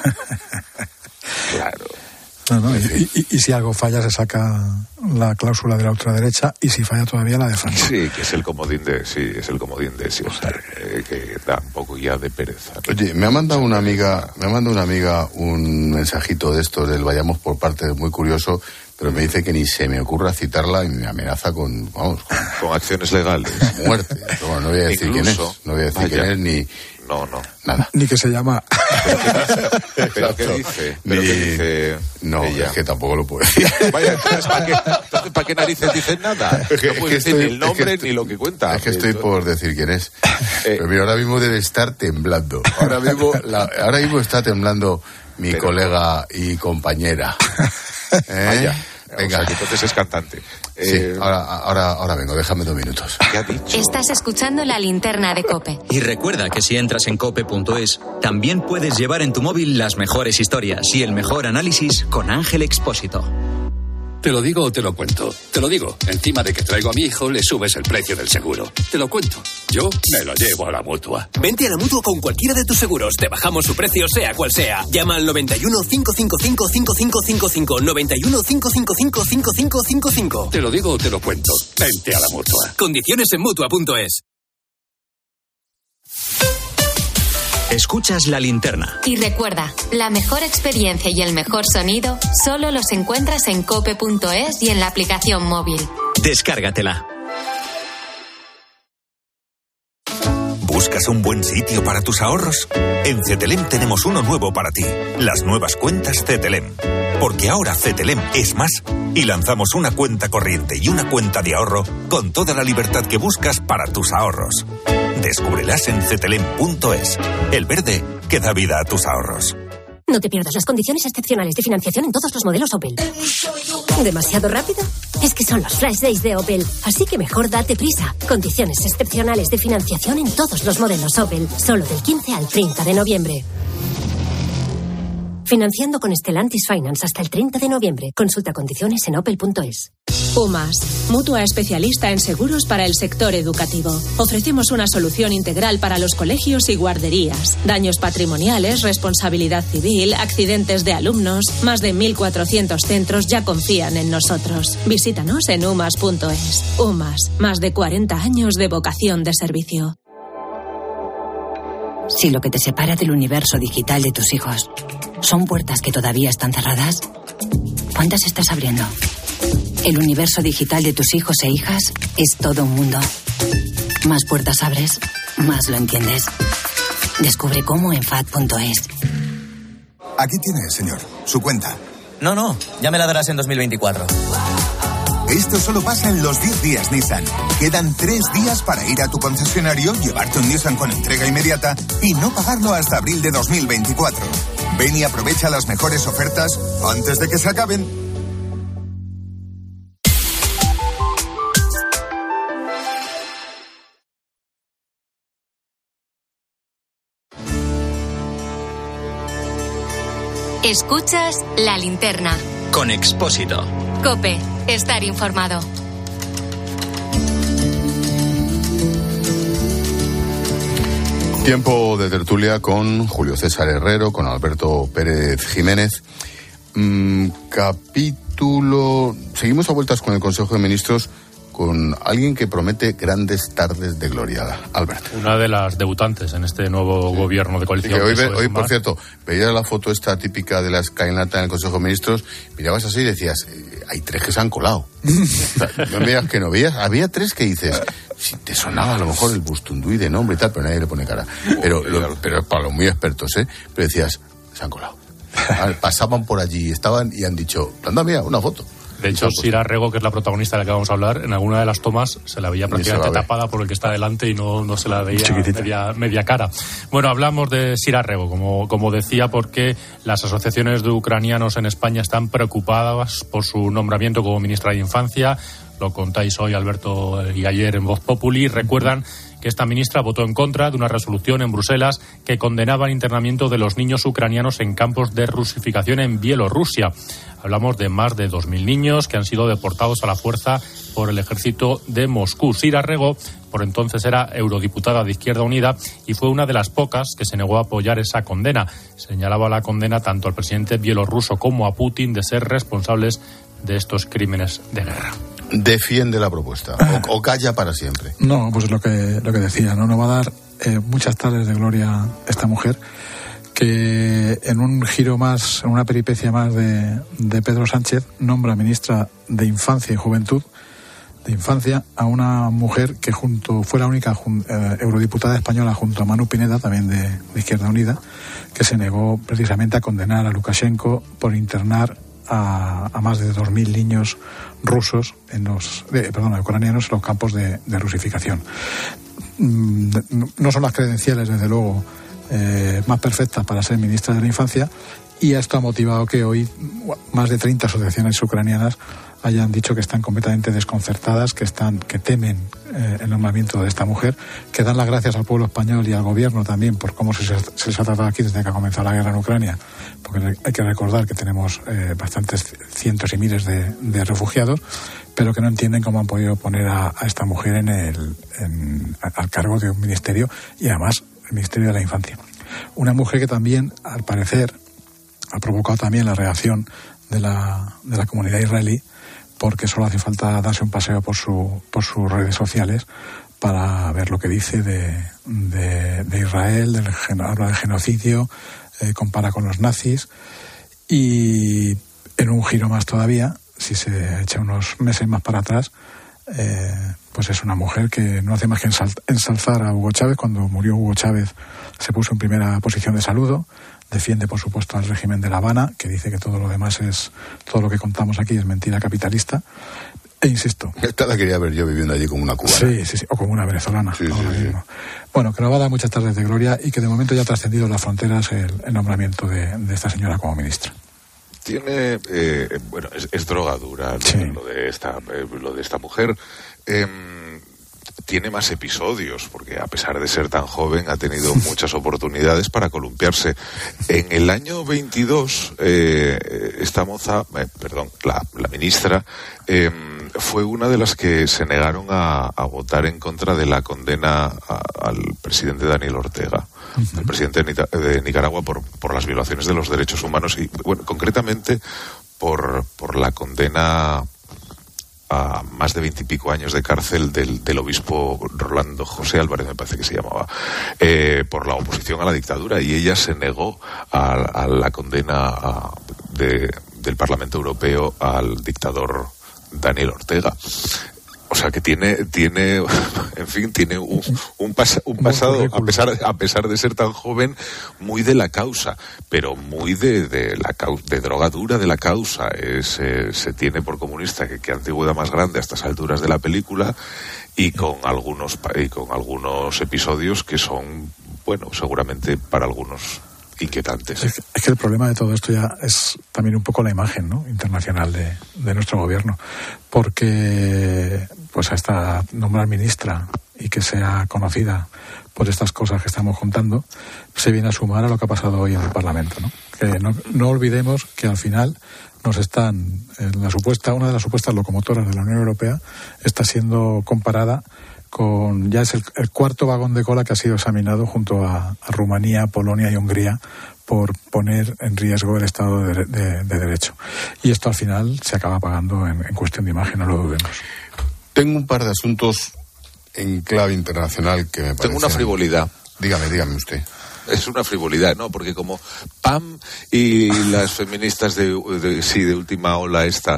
Claro. No, no, y, y, y si algo falla se saca la cláusula de la ultraderecha y si falla todavía la de Francia. Sí, que es el comodín de sí, es el comodín de sí, o sea, eh, que da un poco ya de pereza. Oye, me ha mandado una amiga, me ha mandado una amiga un mensajito de estos del vayamos por partes muy curioso, pero me dice que ni se me ocurra citarla y me amenaza con, vamos, con, con acciones legales, muerte. Pero bueno, no voy a decir Incluso, quién es, no voy a decir vaya. quién es ni No, no. Nada. Ni que se llama. ¿Pero qué dice? ¿Pero Ni... qué dice No, ella? es que tampoco lo puedo decir. Vaya, entonces, ¿para qué, entonces, ¿para qué narices dicen nada? Es que, no puede es decir que estoy, ni el nombre es que ni lo que cuenta. Es que estoy Entonces, por decir quién es. Eh, Pero mira, ahora mismo debe estar temblando. Ahora mismo, la, ahora mismo está temblando mi Pero- colega y compañera. ¿Eh? Vaya. Venga. O sea, que entonces es cantante. Sí, Eh, ahora, ahora, ahora vengo, déjame dos minutos. ¿Qué ha dicho? Estás escuchando la linterna de COPE. Y recuerda que si entras en cope punto es, también puedes llevar en tu móvil las mejores historias y el mejor análisis con Ángel Expósito. Te lo digo o te lo cuento. Te lo digo. Encima de que traigo a mi hijo, le subes el precio del seguro. Te lo cuento. Yo me lo llevo a la Mutua. Vente a la Mutua con cualquiera de tus seguros. Te bajamos su precio, sea cual sea. Llama al noventa y uno, cinco cinco cinco, cinco cinco cinco cinco. noventa y uno, cinco cinco cinco, cinco cinco cinco cinco. Te lo digo o te lo cuento. Vente a la Mutua. Condiciones en Mutua punto es. Escuchas la linterna. Y recuerda, la mejor experiencia y el mejor sonido solo los encuentras en cope punto es y en la aplicación móvil. Descárgatela. ¿Buscas un buen sitio para tus ahorros? En Cetelem tenemos uno nuevo para ti, las nuevas cuentas Cetelem. Porque ahora Cetelem es más y lanzamos una cuenta corriente y una cuenta de ahorro con toda la libertad que buscas para tus ahorros. Descúbrelas en cetelem punto es. El verde que da vida a tus ahorros. No te pierdas las condiciones excepcionales de financiación en todos los modelos Opel. ¿Demasiado rápido? Es que son los Flash Days de Opel, así que mejor date prisa. Condiciones excepcionales de financiación en todos los modelos Opel, solo del quince al treinta de noviembre. Financiando con Stellantis Finance hasta el treinta de noviembre. Consulta condiciones en opel punto es. UMAS, mutua especialista en seguros para el sector educativo. Ofrecemos una solución integral para los colegios y guarderías. Daños patrimoniales, responsabilidad civil, accidentes de alumnos. Más de mil cuatrocientos centros ya confían en nosotros. Visítanos en umas punto es. UMAS, más de cuarenta años de vocación de servicio. Si lo que te separa del universo digital de tus hijos son puertas que todavía están cerradas, ¿cuántas estás abriendo? El universo digital de tus hijos e hijas es todo un mundo. Más puertas abres, más lo entiendes. Descubre cómo en F A D punto es. Aquí tiene, señor, su cuenta. No, no, ya me la darás en dos mil veinticuatro. Esto solo pasa en los diez días Nissan. Quedan tres días para ir a tu concesionario, llevarte un Nissan con entrega inmediata y no pagarlo hasta abril de dos mil veinticuatro. Ven y aprovecha las mejores ofertas antes de que se acaben. Escuchas La Linterna. Con Expósito. COPE. Estar informado. Tiempo de tertulia con Julio César Herrero, con Alberto Pérez Jiménez. Mm, capítulo... Seguimos a vueltas con el Consejo de Ministros, con alguien que promete grandes tardes de gloria. Alberto. Una de las debutantes en este nuevo sí. gobierno de coalición. Hoy, ve, hoy por cierto, veías la foto esta típica de la escalinata en el Consejo de Ministros, mirabas así y decías, eh, hay tres que se han colado. O sea, no me digas que no veías, había tres que dices, si te sonaba a lo mejor el Bustunduy de nombre y tal, pero nadie le pone cara. Pero, lo, pero para los muy expertos, ¿eh? Pero decías, se han colado. Pasaban por allí, estaban y han dicho, anda, mira, una foto. De hecho, Sira Rego, que es la protagonista de la que vamos a hablar, en alguna de las tomas se la veía prácticamente tapada por el que está delante y no, no se la veía media, media cara. Bueno, hablamos de Sira Rego, como, como decía, porque las asociaciones de ucranianos en España están preocupadas por su nombramiento como ministra de Infancia. Lo contáis hoy, Alberto, y ayer en Voz Populi. Recuerdan que esta ministra votó en contra de una resolución en Bruselas que condenaba el internamiento de los niños ucranianos en campos de rusificación en Bielorrusia. Hablamos de más de dos mil niños que han sido deportados a la fuerza por el ejército de Moscú. Sira Rego, por entonces, era eurodiputada de Izquierda Unida y fue una de las pocas que se negó a apoyar esa condena. Señalaba la condena tanto al presidente bielorruso como a Putin de ser responsables de estos crímenes de guerra. Defiende la propuesta o, o calla para siempre. No, pues lo que lo que decía, no nos va a dar eh, muchas tardes de gloria esta mujer, que en un giro más, en una peripecia más de, de Pedro Sánchez, nombra ministra de Infancia y Juventud, de Infancia, a una mujer que junto fue la única jun, eh, eurodiputada española junto a Manu Pineda, también de, de Izquierda Unida, que se negó precisamente a condenar a Lukashenko por internar a, a más de dos mil niños rusos, en los, eh, perdón, ucranianos en los campos de, de rusificación. No son las credenciales, desde luego, eh, más perfectas para ser ministra de la Infancia, y esto ha motivado que hoy más de treinta asociaciones ucranianas hayan dicho que están completamente desconcertadas, que están que temen eh, el nombramiento de esta mujer, que dan las gracias al pueblo español y al gobierno también por cómo se, se les ha tratado aquí desde que ha comenzado la guerra en Ucrania, porque hay que recordar que tenemos eh, bastantes cientos y miles de, de refugiados, pero que no entienden cómo han podido poner a, a esta mujer en el, en, al cargo de un ministerio, y además el Ministerio de la Infancia. Una mujer que también, al parecer, ha provocado también la reacción de la, de la comunidad israelí, porque solo hace falta darse un paseo por su por sus redes sociales para ver lo que dice de, de, de Israel, del, habla de genocidio, eh, compara con los nazis, y en un giro más todavía, si se echa unos meses más para atrás, eh, pues es una mujer que no hace más que ensalzar a Hugo Chávez. Cuando murió Hugo Chávez se puso en primera posición de saludo. Defiende, por supuesto, al régimen de La Habana, que dice que todo lo demás es, todo lo que contamos aquí es mentira capitalista. E insisto. Esta la quería ver yo viviendo allí como una cubana. Sí, sí, sí, o como una venezolana. Sí, sí, sí. Bueno, que nos va a dar muchas tardes de gloria y que de momento ya ha trascendido las fronteras el, el nombramiento de, de esta señora como ministra. Tiene, eh, bueno, es, es drogadura sí. lo de esta, eh, lo de esta mujer. Eh, tiene más episodios, porque a pesar de ser tan joven ha tenido muchas oportunidades para columpiarse. En el año veintidós, eh, esta moza, eh, perdón, la, la ministra, eh, fue una de las que se negaron a, a votar en contra de la condena a, al presidente Daniel Ortega, uh-huh. el presidente de, de Nicaragua, por, por las violaciones de los derechos humanos y, bueno, concretamente por, por la condena a más de veintipico años de cárcel del, del obispo Rolando José Álvarez, me parece que se llamaba, eh, por la oposición a la dictadura, y ella se negó a, a la condena a, de, del Parlamento Europeo al dictador Daniel Ortega. O sea que tiene, tiene, en fin, tiene un, un, pas, un pasado, a pesar, a pesar de ser tan joven, muy de la causa, pero muy de, de la causa, de drogadura de la causa. Es, eh, se tiene por comunista que, que antigüedad más grande a estas alturas de la película, y con algunos, y con algunos episodios que son, bueno, seguramente para algunos inquietantes. Es que, es que el problema de todo esto ya es también un poco la imagen, ¿no?, internacional de, de nuestro gobierno, porque pues a esta nombrar ministra y que sea conocida por estas cosas que estamos contando, se viene a sumar a lo que ha pasado hoy en el Parlamento, ¿no? Que no, no olvidemos que al final nos están, en la supuesta, una de las supuestas locomotoras de la Unión Europea está siendo comparada con, ya es el, el cuarto vagón de cola que ha sido examinado junto a, a Rumanía, Polonia y Hungría por poner en riesgo el Estado de, de, de Derecho. Y esto al final se acaba pagando en, en cuestión de imagen, no lo dudemos. Tengo un par de asuntos en clave internacional que me parecen... Tengo una frivolidad. Dígame, dígame usted. Es una frivolidad, ¿no? Porque como P A M y las feministas de, de sí de última ola esta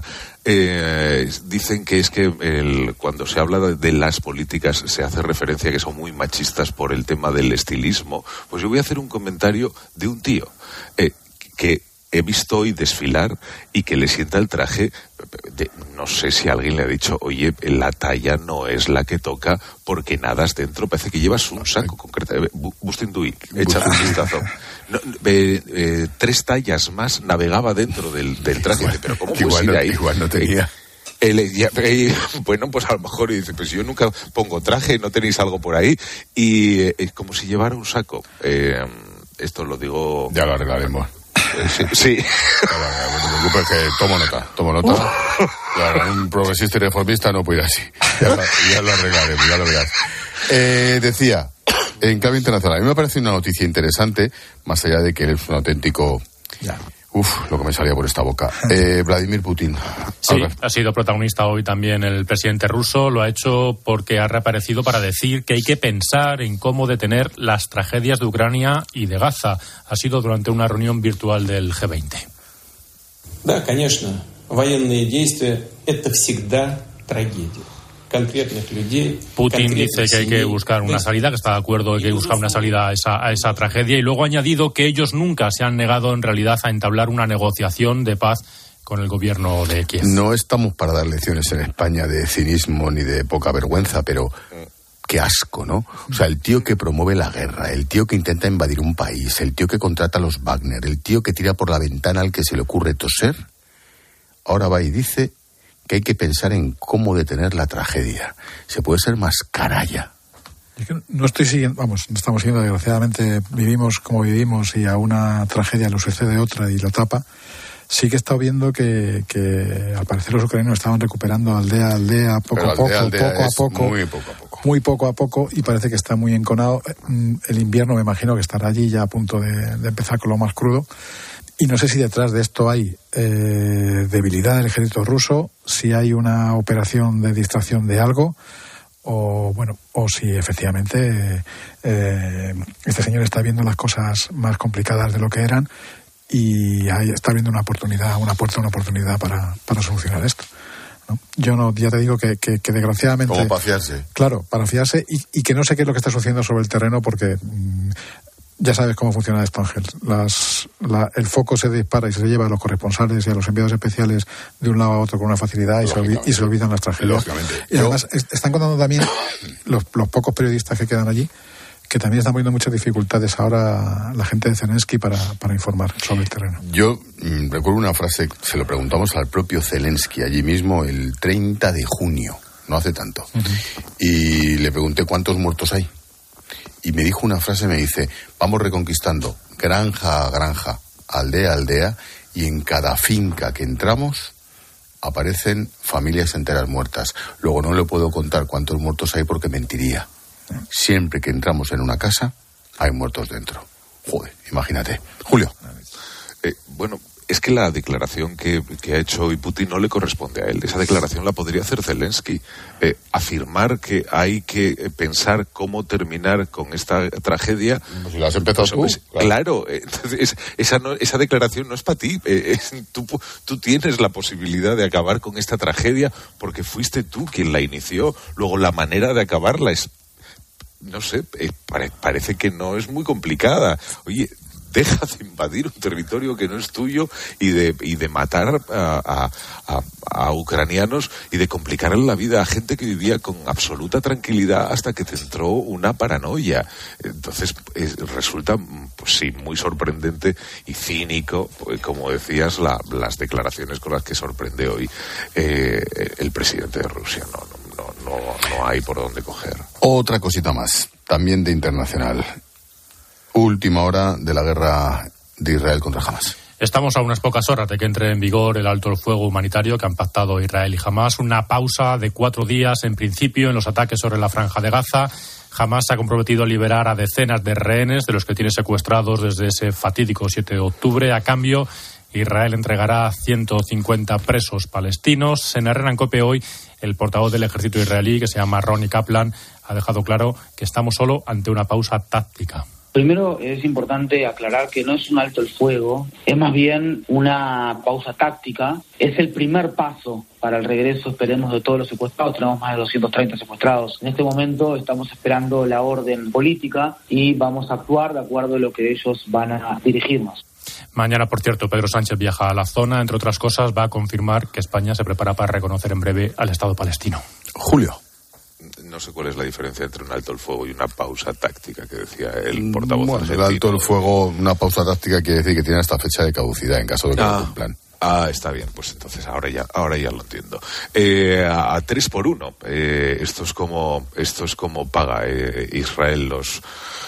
eh, dicen que es que el, cuando se habla de, de las políticas se hace referencia a que son muy machistas por el tema del estilismo, pues yo voy a hacer un comentario de un tío eh, que he visto hoy desfilar y que le sienta el traje de, no sé si alguien le ha dicho, oye, la talla no es la que toca porque nadas dentro, parece que llevas un saco concreto. Bustinduí, échale un vistazo. No, eh, eh, tres tallas más navegaba dentro del, del traje, igual, pero ¿cómo puedes ir ahí? Igual no tenía. El, ya, eh, bueno, pues a lo mejor dice, pues yo nunca pongo traje, ¿no tenéis algo por ahí? Y es eh, como si llevara un saco. Eh, esto lo digo... Ya lo arreglaremos. Sí, sí. No te preocupes, que tomo nota, tomo nota. Uh. Claro, un progresista y reformista no puede ir así. Ya, ya lo arreglaremos, ya lo verás. Eh, decía, en clave internacional, a mí me parece una noticia interesante, más allá de que él es un auténtico... Ya. Uf, lo que me salía por esta boca. Eh, Vladimir Putin. Sí, ha sido protagonista hoy también el presidente ruso. Lo ha hecho porque ha reaparecido para decir que hay que pensar en cómo detener las tragedias de Ucrania y de Gaza. Ha sido durante una reunión virtual del G veinte. Да, конечно. Военные действия – это всегда трагедия. Putin dice que hay que buscar una salida, que está de acuerdo que hay que buscar una salida a esa, a esa tragedia, y luego ha añadido que ellos nunca se han negado en realidad a entablar una negociación de paz con el gobierno de Kiev. No estamos para dar lecciones en España de cinismo ni de poca vergüenza, pero qué asco, ¿no? O sea, el tío que promueve la guerra, el tío que intenta invadir un país, el tío que contrata a los Wagner, el tío que tira por la ventana al que se le ocurre toser, ahora va y dice que hay que pensar en cómo detener la tragedia. Se puede ser más canalla. Es que no estoy siguiendo, vamos, no estamos siguiendo, desgraciadamente vivimos como vivimos y a una tragedia le sucede otra y lo tapa. Sí que he estado viendo que, que al parecer los ucranianos estaban recuperando aldea a aldea, poco Pero a poco, aldea, aldea poco a poco, muy poco a poco. Muy poco a poco, y parece que está muy enconado. El invierno me imagino que estará allí ya a punto de, de empezar con lo más crudo. Y no sé si detrás de esto hay eh, debilidad del ejército ruso, si hay una operación de distracción de algo, o bueno, o si efectivamente eh, este señor está viendo las cosas más complicadas de lo que eran y hay, está viendo una oportunidad, una puerta, una oportunidad para, para solucionar esto, ¿no? Yo no, ya te digo que, que, que desgraciadamente... Como para fiarse. Claro, para fiarse y, y que no sé qué es lo que está sucediendo sobre el terreno, porque... Mmm, ya sabes cómo funciona esto, Ángel. Las, la, el foco se dispara y se lleva a los corresponsales y a los enviados especiales de un lado a otro con una facilidad y se, olvid, y se olvidan las tragedias. Y además Yo... están contando también los, los pocos periodistas que quedan allí, que también están poniendo muchas dificultades ahora la gente de Zelensky para, para informar sobre el terreno. Yo mmm, recuerdo una frase, se lo preguntamos al propio Zelensky allí mismo el treinta de junio, no hace tanto, uh-huh. y le pregunté cuántos muertos hay. Y me dijo una frase, me dice, vamos reconquistando granja a granja, aldea a aldea, y en cada finca que entramos aparecen familias enteras muertas. Luego no le puedo contar cuántos muertos hay porque mentiría. Siempre que entramos en una casa, hay muertos dentro. Joder, imagínate. Julio. Eh, bueno, es que la declaración que, que ha hecho hoy Putin no le corresponde a él. Esa declaración la podría hacer Zelensky. Eh, afirmar que hay que pensar cómo terminar con esta tragedia. Pues si la has empezado tú. Pues, claro, claro, entonces esa, no, esa declaración no es para ti. Eh, es, tú, tú tienes la posibilidad de acabar con esta tragedia porque fuiste tú quien la inició. Luego la manera de acabarla es, no sé, eh, pare, parece que no es muy complicada. Oye, deja de invadir un territorio que no es tuyo y de, y de matar a, a, a, a ucranianos y de complicarle la vida a gente que vivía con absoluta tranquilidad hasta que te entró una paranoia. Entonces es, resulta, pues sí, muy sorprendente y cínico, pues, como decías, la, las declaraciones con las que sorprende hoy eh, el presidente de Rusia. No, no, no, no, no hay por dónde coger. Otra cosita más, también de internacional. Última hora de la guerra de Israel contra Hamás. Estamos a unas pocas horas de que entre en vigor el alto el fuego humanitario que han pactado Israel y Hamás. Una pausa de cuatro días, en principio, en los ataques sobre la Franja de Gaza. Hamás se ha comprometido a liberar a decenas de rehenes, de los que tiene secuestrados desde ese fatídico siete de octubre. A cambio, Israel entregará ciento cincuenta presos palestinos. En Herrera en Cope hoy, el portavoz del ejército israelí, que se llama Ronnie Kaplan, ha dejado claro que estamos solo ante una pausa táctica. Primero es importante aclarar que no es un alto el fuego, es más bien una pausa táctica. Es el primer paso para el regreso, esperemos, de todos los secuestrados. Tenemos más de doscientos treinta secuestrados. En este momento estamos esperando la orden política y vamos a actuar de acuerdo a lo que ellos van a dirigirnos. Mañana, por cierto, Pedro Sánchez viaja a la zona. Entre otras cosas, va a confirmar que España se prepara para reconocer en breve al Estado palestino. Julio. No sé cuál es la diferencia entre un alto el fuego y una pausa táctica que decía el portavoz. Bueno, el alto el fuego, una pausa táctica quiere decir que tiene hasta fecha de caducidad en caso de que ah, lo cumplan. Ah, está bien, pues entonces ahora ya, ahora ya lo entiendo. Eh, a, a tres por uno. Eh, esto es como, esto es como paga eh, Israel los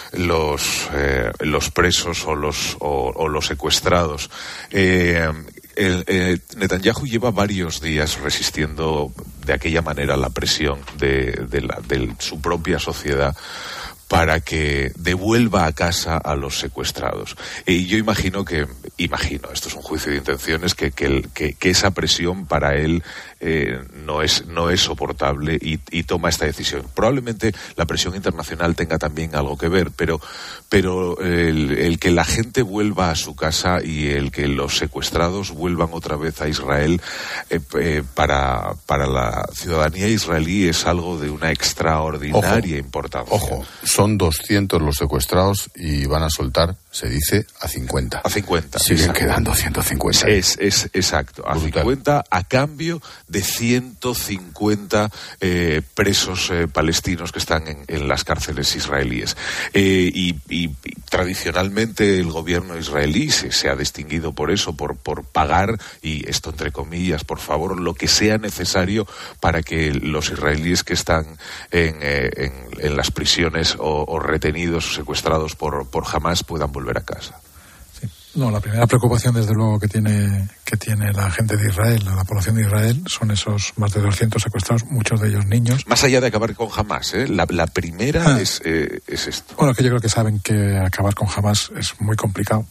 los eh, los presos o los o, o los secuestrados. Eh, El, eh, Netanyahu lleva varios días resistiendo de aquella manera la presión de, de, la, de su propia sociedad para que devuelva a casa a los secuestrados. Y yo imagino que, imagino, esto es un juicio de intenciones, que, que, el, que, que esa presión para él eh, no es no es soportable y, y toma esta decisión. Probablemente la presión internacional tenga también algo que ver, pero, pero el, el que la gente vuelva a su casa y el que los secuestrados vuelvan otra vez a Israel eh, eh, para, para la ciudadanía israelí es algo de una extraordinaria ojo, importancia. Ojo. Son doscientos los secuestrados y van a soltar, se dice, a cincuenta. A cincuenta. Siguen exacto. quedando ciento cincuenta. Es, es exacto, a Brutal. cincuenta a cambio de ciento cincuenta eh, presos eh, palestinos que están en, en las cárceles israelíes. Eh, y, y, y tradicionalmente el gobierno israelí se, se ha distinguido por eso, por, por pagar, y esto entre comillas, por favor, lo que sea necesario para que los israelíes que están en, eh, en, en las prisiones o O, o retenidos o secuestrados por, por Hamás puedan volver a casa. Sí. No, la primera preocupación, desde luego, que tiene que tiene la gente de Israel, la población de Israel, son esos más de doscientos secuestrados, muchos de ellos niños. Más allá de acabar con Hamás, ¿eh? la, la primera ah. es, eh, es esto. Bueno, que yo creo que saben que acabar con Hamás es muy complicado,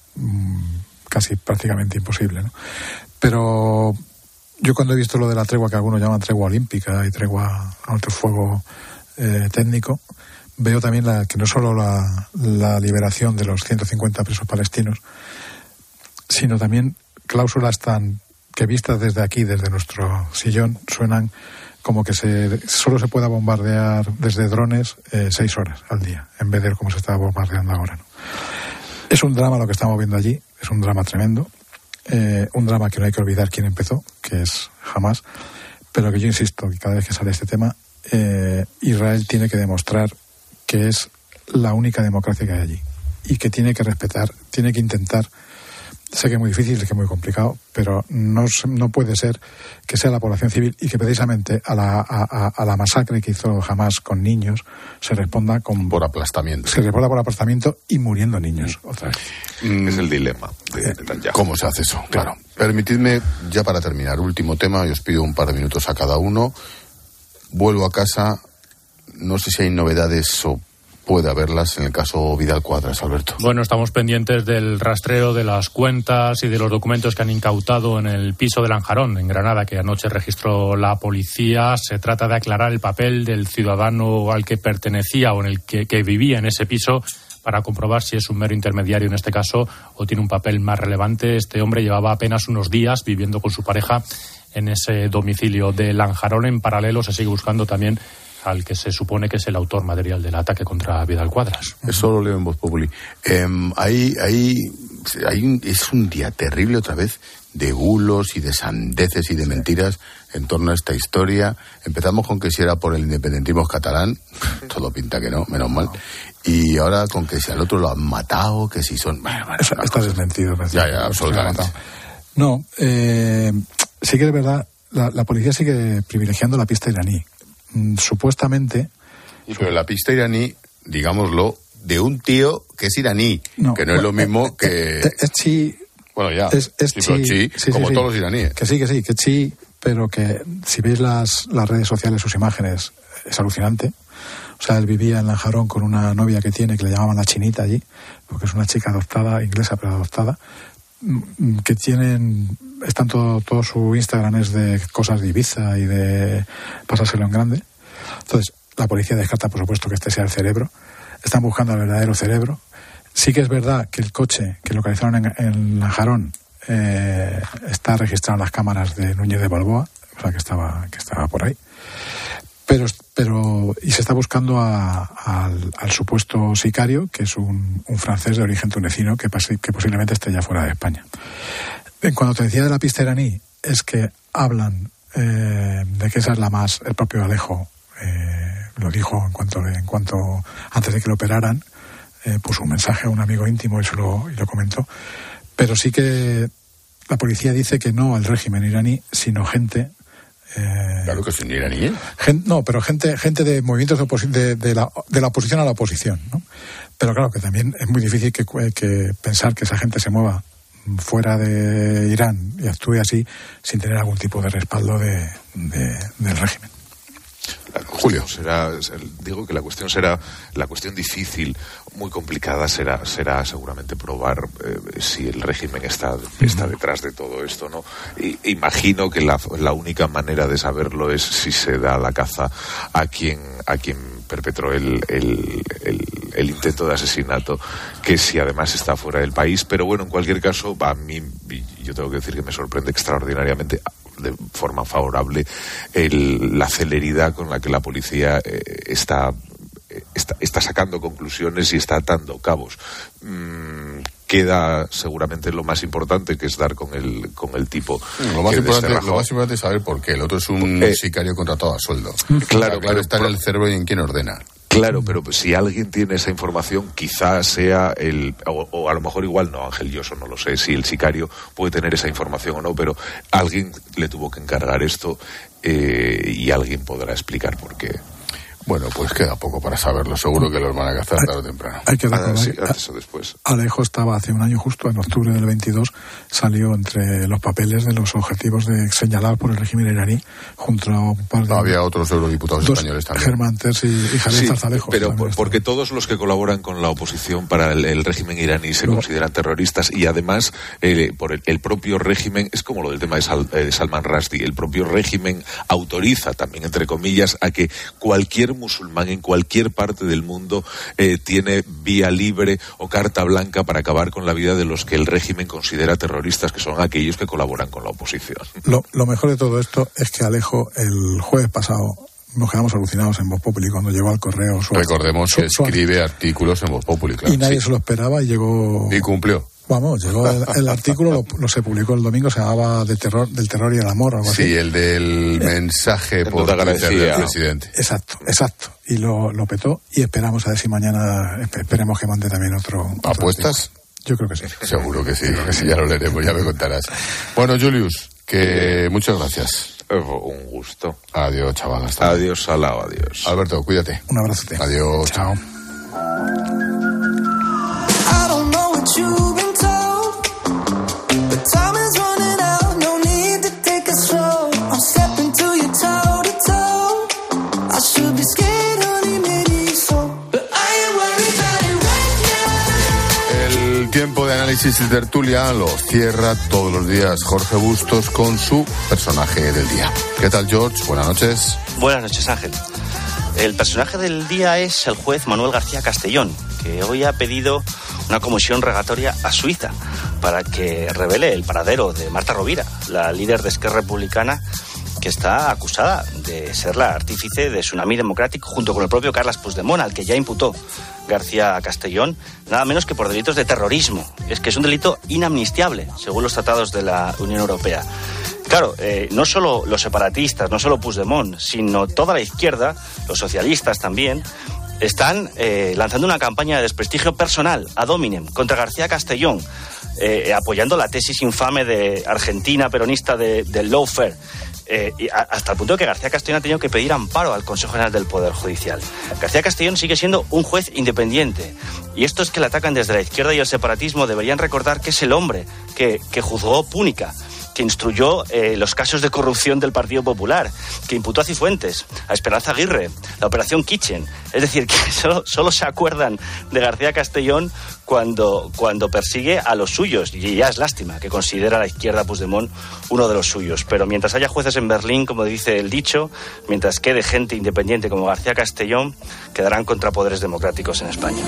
casi prácticamente imposible, ¿no? Pero yo cuando he visto lo de la tregua, que algunos llaman tregua olímpica y tregua a alto fuego eh, técnico, veo también la, que no solo la, la liberación de los ciento cincuenta presos palestinos, sino también cláusulas tan que vistas desde aquí, desde nuestro sillón, suenan como que se solo se pueda bombardear desde drones eh, seis horas al día, en vez de como se está bombardeando ahora, ¿no? Es un drama lo que estamos viendo allí, es un drama tremendo, eh, un drama que no hay que olvidar quién empezó, que es Hamás, pero que yo insisto, que cada vez que sale este tema, eh, Israel tiene que demostrar que es la única democracia que hay allí y que tiene que respetar, tiene que intentar, sé que es muy difícil, que es muy complicado, pero no, no puede ser que sea la población civil y que precisamente a la, a, a la masacre que hizo Hamás con niños se responda con... Por aplastamiento. Se responda por aplastamiento y muriendo niños, otra vez. Es el dilema de Netanyahu. ¿Cómo se hace eso? Claro. Permitidme, ya para terminar, último tema, y os pido un par de minutos a cada uno. Vuelvo a casa... No sé si hay novedades o puede haberlas en el caso Vidal Cuadras, Alberto. Bueno, estamos pendientes del rastreo de las cuentas y de los documentos que han incautado en el piso de Lanjarón, en Granada, que anoche registró la policía. Se trata de aclarar el papel del ciudadano al que pertenecía o en el que, que vivía en ese piso, para comprobar si es un mero intermediario en este caso o tiene un papel más relevante. Este hombre llevaba apenas unos días viviendo con su pareja en ese domicilio de Lanjarón. En paralelo se sigue buscando también al que se supone que es el autor material del ataque contra Vidal Cuadras. Eso lo leo en Voz Populi. Eh, ahí, ahí, ahí un, es un día terrible otra vez de bulos y de sandeces y de mentiras en torno a esta historia. Empezamos con que si era por el independentismo catalán, todo pinta que no, menos mal. Y ahora con que si al otro lo han matado, que si son... Bueno, bueno, Eso, está desmentido. Ya, ya, absolutamente. No, eh, sí que es verdad, la, la policía sigue privilegiando la pista iraní. Mm, supuestamente... Pero la pista iraní, digámoslo, de un tío que es iraní, no, que no es lo mismo que... Es, es chi... Bueno, ya, es, es sí, chi, chi, sí, como sí, todos sí. los iraníes. Que sí, que sí, que chi, pero que si veis las, las redes sociales, sus imágenes, es alucinante. O sea, él vivía en Lanjarón con una novia que tiene, que le llamaban la Chinita allí, porque es una chica adoptada, inglesa pero adoptada, que tienen, están todo, todo su Instagram es de cosas de Ibiza y de pasárselo en grande. Entonces, la policía descarta, por supuesto, que este sea el cerebro. Están buscando al verdadero cerebro. Sí que es verdad que el coche que localizaron en, en Lanjarón eh, está registrado en las cámaras de Núñez de Balboa, o sea, que estaba, que estaba por ahí. Pero, pero y se está buscando a, a, al, al supuesto sicario, que es un, un francés de origen tunecino que, que posiblemente esté ya fuera de España. En cuanto te decía de la pista iraní, es que hablan eh, de que esa es la más, el propio Alejo eh, lo dijo en cuanto, en cuanto antes de que lo operaran, eh, puso un mensaje a un amigo íntimo y, se lo, y lo comentó. Pero sí que la policía dice que no al régimen iraní, sino gente... Eh, claro que es un iraní. ¿eh? Gente, no, pero gente gente de movimientos de, oposi- de, de, la, de la oposición a la oposición, ¿no? Pero claro que también es muy difícil que, que pensar que esa gente se mueva fuera de Irán y actúe así sin tener algún tipo de respaldo de, de, del régimen. Julio, será, digo que la cuestión será, la cuestión difícil, muy complicada será, será seguramente probar eh, si el régimen está, está detrás de todo esto, ¿no? Y, imagino que la, la única manera de saberlo es si se da la caza a quien, a quien perpetró el, el, el, el intento de asesinato, que si además está fuera del país. Pero bueno, en cualquier caso, a mí, yo tengo que decir que me sorprende extraordinariamente, de forma favorable, el, la celeridad con la que la policía eh, está, está está sacando conclusiones y está atando cabos. Mm, queda seguramente lo más importante, que es dar con el con el tipo. Lo más, importante, lo más importante es saber por qué. El otro es un eh, sicario contratado a sueldo. Claro, claro, está en el cerebro y en quién ordena. Claro, pero si alguien tiene esa información, quizás sea el... O, o a lo mejor igual no, Ángel Lloso, no lo sé, si el sicario puede tener esa información o no, pero alguien le tuvo que encargar esto eh, y alguien podrá explicar por qué. Bueno, pues queda poco para saberlo. Seguro que los van a cazar tarde o temprano. Hay que recordar, ah, sí, antes o después. Alejo estaba hace un año justo, en octubre del veintidós, salió entre los papeles de los objetivos de señalar por el régimen iraní, junto a un par de... No, había otros eurodiputados dos, españoles también. Germán Terz y, y Javier sí, Zarzalejos. Pero por, porque todos los que colaboran con la oposición para el, el régimen iraní se Luego, consideran terroristas, y además eh, por el, el propio régimen, es como lo del tema de, Sal, eh, de Salman Rushdie, el propio régimen autoriza también, entre comillas, a que cualquier musulmán en cualquier parte del mundo eh, tiene vía libre o carta blanca para acabar con la vida de los que el régimen considera terroristas, que son aquellos que colaboran con la oposición. Lo, lo mejor de todo esto es que Alejo, el jueves pasado, nos quedamos alucinados en Voz Populi cuando llegó al correo. Su, Recordemos su, que escribe su, artículos en Voz Populi, claro. Y nadie sí. se lo esperaba y llegó... Y cumplió. Vamos, llegó el, el artículo, lo, lo se publicó el domingo, se llamaba de terror, del terror y el amor, algo así. Sí, el del mensaje por Twitter del presidente. Exacto, exacto. Y lo, lo petó, y esperamos a ver si mañana, esperemos que mande también otro... otro ¿Apuestas? Artículo. Yo creo que sí. Seguro que sí, que sí, ya lo leeremos, ya me contarás. Bueno, Julius, que eh, muchas gracias. Un gusto. Adiós, chaval. Hasta adiós, Salao, adiós. Alberto, cuídate. Un abrazo. Adiós. Chao. I should be scared, honey, maybe so, but I am. Análisis y tertulia lo cierra todos los días Jorge Bustos con su personaje del día. ¿Qué tal, George? Buenas noches. Buenas noches, Ángel. El personaje del día es el juez Manuel García Castellón, que hoy ha pedido una comisión rogatoria a Suiza para que revele el paradero de Marta Rovira, la líder de Esquerra Republicana, que está acusada de ser la artífice de Tsunami Democrático junto con el propio Carles Puigdemont, al que ya imputó García Castellón, nada menos que por delitos de terrorismo. Es que es un delito inamnistiable, según los tratados de la Unión Europea. Claro, eh, no solo los separatistas, no solo Puigdemont, sino toda la izquierda, los socialistas también, están eh, lanzando una campaña de desprestigio personal, ad hominem, contra García Castellón, eh, apoyando la tesis infame de Argentina peronista de, del lawfare. Eh, y a, hasta el punto de que García Castellón ha tenido que pedir amparo al Consejo General del Poder Judicial. García Castellón sigue siendo un juez independiente, y estos que le atacan desde la izquierda y el separatismo deberían recordar que es el hombre que, que juzgó Púnica, que instruyó eh, los casos de corrupción del Partido Popular, que imputó a Cifuentes, a Esperanza Aguirre, la Operación Kitchen. Es decir, que solo, solo se acuerdan de García Castellón cuando, cuando persigue a los suyos, y ya es lástima que considera a la izquierda Puigdemont uno de los suyos. Pero mientras haya jueces en Berlín, como dice el dicho, mientras quede gente independiente como García Castellón, quedarán contrapoderes democráticos en España.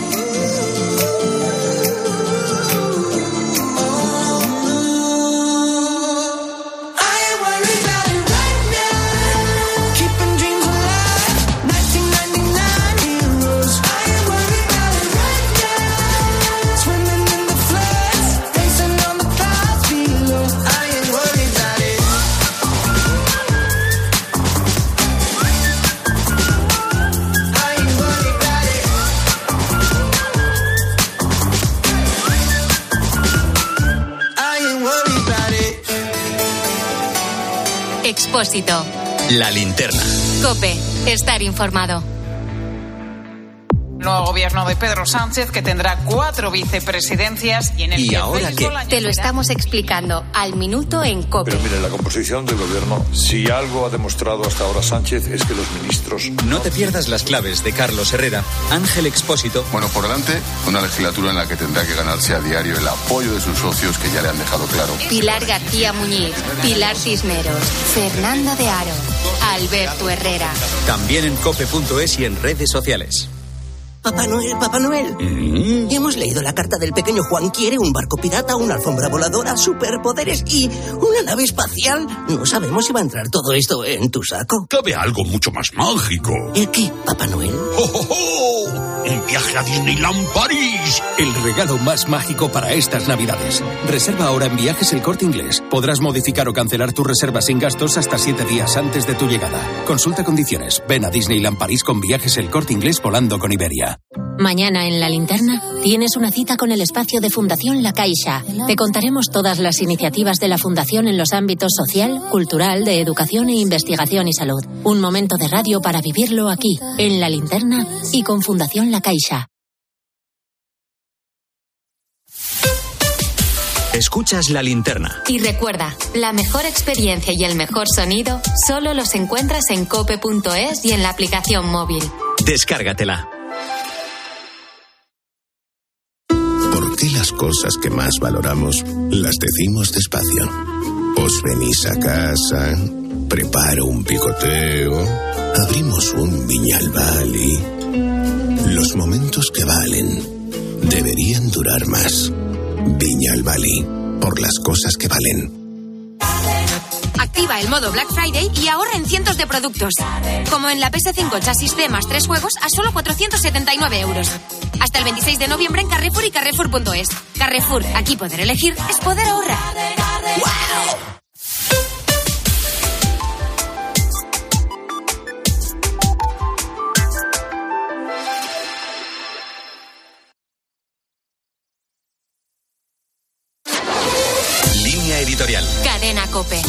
Expósito. La linterna. COPE. Estar informado. Nuevo gobierno de Pedro Sánchez, que tendrá cuatro vicepresidencias y en el ¿Y que ahora qué? Te lo estamos explicando al minuto en COPE. Pero mire, la composición del gobierno, si algo ha demostrado hasta ahora Sánchez, es que los ministros... No te pierdas las claves de Carlos Herrera, Ángel Expósito. Bueno, por delante, una legislatura en la que tendrá que ganarse a diario el apoyo de sus socios, que ya le han dejado claro. Pilar García Muñiz, Pilar Cisneros, Fernando de Aro, Alberto Herrera. También en cope punto es y en redes sociales. Papá Noel, Papá Noel. Mm. Hemos leído la carta del pequeño Juan. Quiere un barco pirata, una alfombra voladora, superpoderes y una nave espacial. No sabemos si va a entrar todo esto en tu saco. Cabe algo mucho más mágico. ¿El qué, Papá Noel? ¡Oh, oh, oh! ¡Un viaje a Disneyland París! El regalo más mágico para estas Navidades. Reserva ahora en Viajes El Corte Inglés. Podrás modificar o cancelar tu reserva sin gastos hasta siete días antes de tu llegada. Consulta condiciones. Ven a Disneyland París con Viajes El Corte Inglés volando con Iberia. Mañana en La Linterna tienes una cita con el espacio de Fundación La Caixa. Te contaremos todas las iniciativas de la Fundación en los ámbitos social, cultural, de educación e investigación y salud. Un momento de radio para vivirlo aquí, en La Linterna y con Fundación La Caixa. Escuchas La Linterna. Y recuerda, la mejor experiencia y el mejor sonido solo los encuentras en cope punto es y en la aplicación móvil. Descárgatela. ¿Por qué las cosas que más valoramos las decimos despacio? Os venís a casa, preparo un picoteo, abrimos un Viñalbali. Los momentos que valen deberían durar más. Viñalbali, por las cosas que valen. Activa el modo Black Friday y ahorra en cientos de productos. Como en la P S cinco Chasis C más tres juegos a solo cuatrocientos setenta y nueve euros. Hasta el veintiséis de noviembre en Carrefour y Carrefour punto es. Carrefour, aquí poder elegir es poder ahorrar. ¡Wow! Línea editorial. Cadena COPE.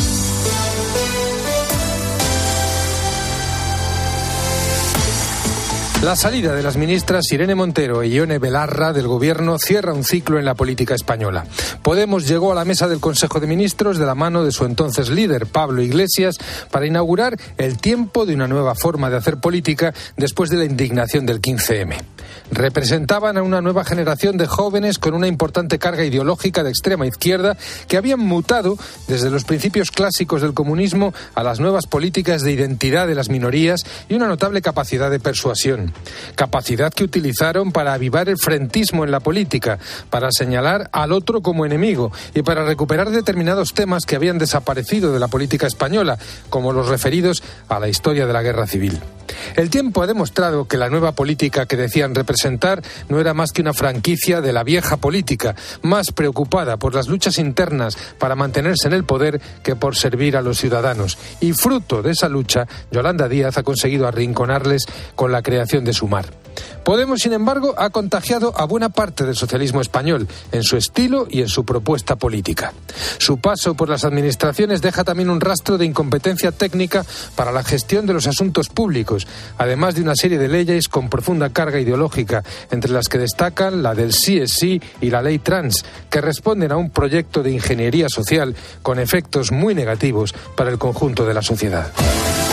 La salida de las ministras Irene Montero y Ione Belarra del Gobierno cierra un ciclo en la política española. Podemos llegó a la mesa del Consejo de Ministros de la mano de su entonces líder, Pablo Iglesias, para inaugurar el tiempo de una nueva forma de hacer política después de la indignación del quince eme. Representaban a una nueva generación de jóvenes con una importante carga ideológica de extrema izquierda que habían mutado desde los principios clásicos del comunismo a las nuevas políticas de identidad de las minorías y una notable capacidad de persuasión. Capacidad que utilizaron para avivar el frentismo en la política, para señalar al otro como enemigo y para recuperar determinados temas que habían desaparecido de la política española, como los referidos a la historia de la Guerra Civil. El tiempo ha demostrado que la nueva política que decían representar no era más que una franquicia de la vieja política, más preocupada por las luchas internas para mantenerse en el poder que por servir a los ciudadanos. Y fruto de esa lucha, Yolanda Díaz ha conseguido arrinconarles con la creación de Sumar. Podemos, sin embargo, ha contagiado a buena parte del socialismo español en su estilo y en su propuesta política. Su paso por las administraciones deja también un rastro de incompetencia técnica para la gestión de los asuntos públicos, además de una serie de leyes con profunda carga ideológica, entre las que destacan la del sí es sí y la ley trans, que responden a un proyecto de ingeniería social con efectos muy negativos para el conjunto de la sociedad.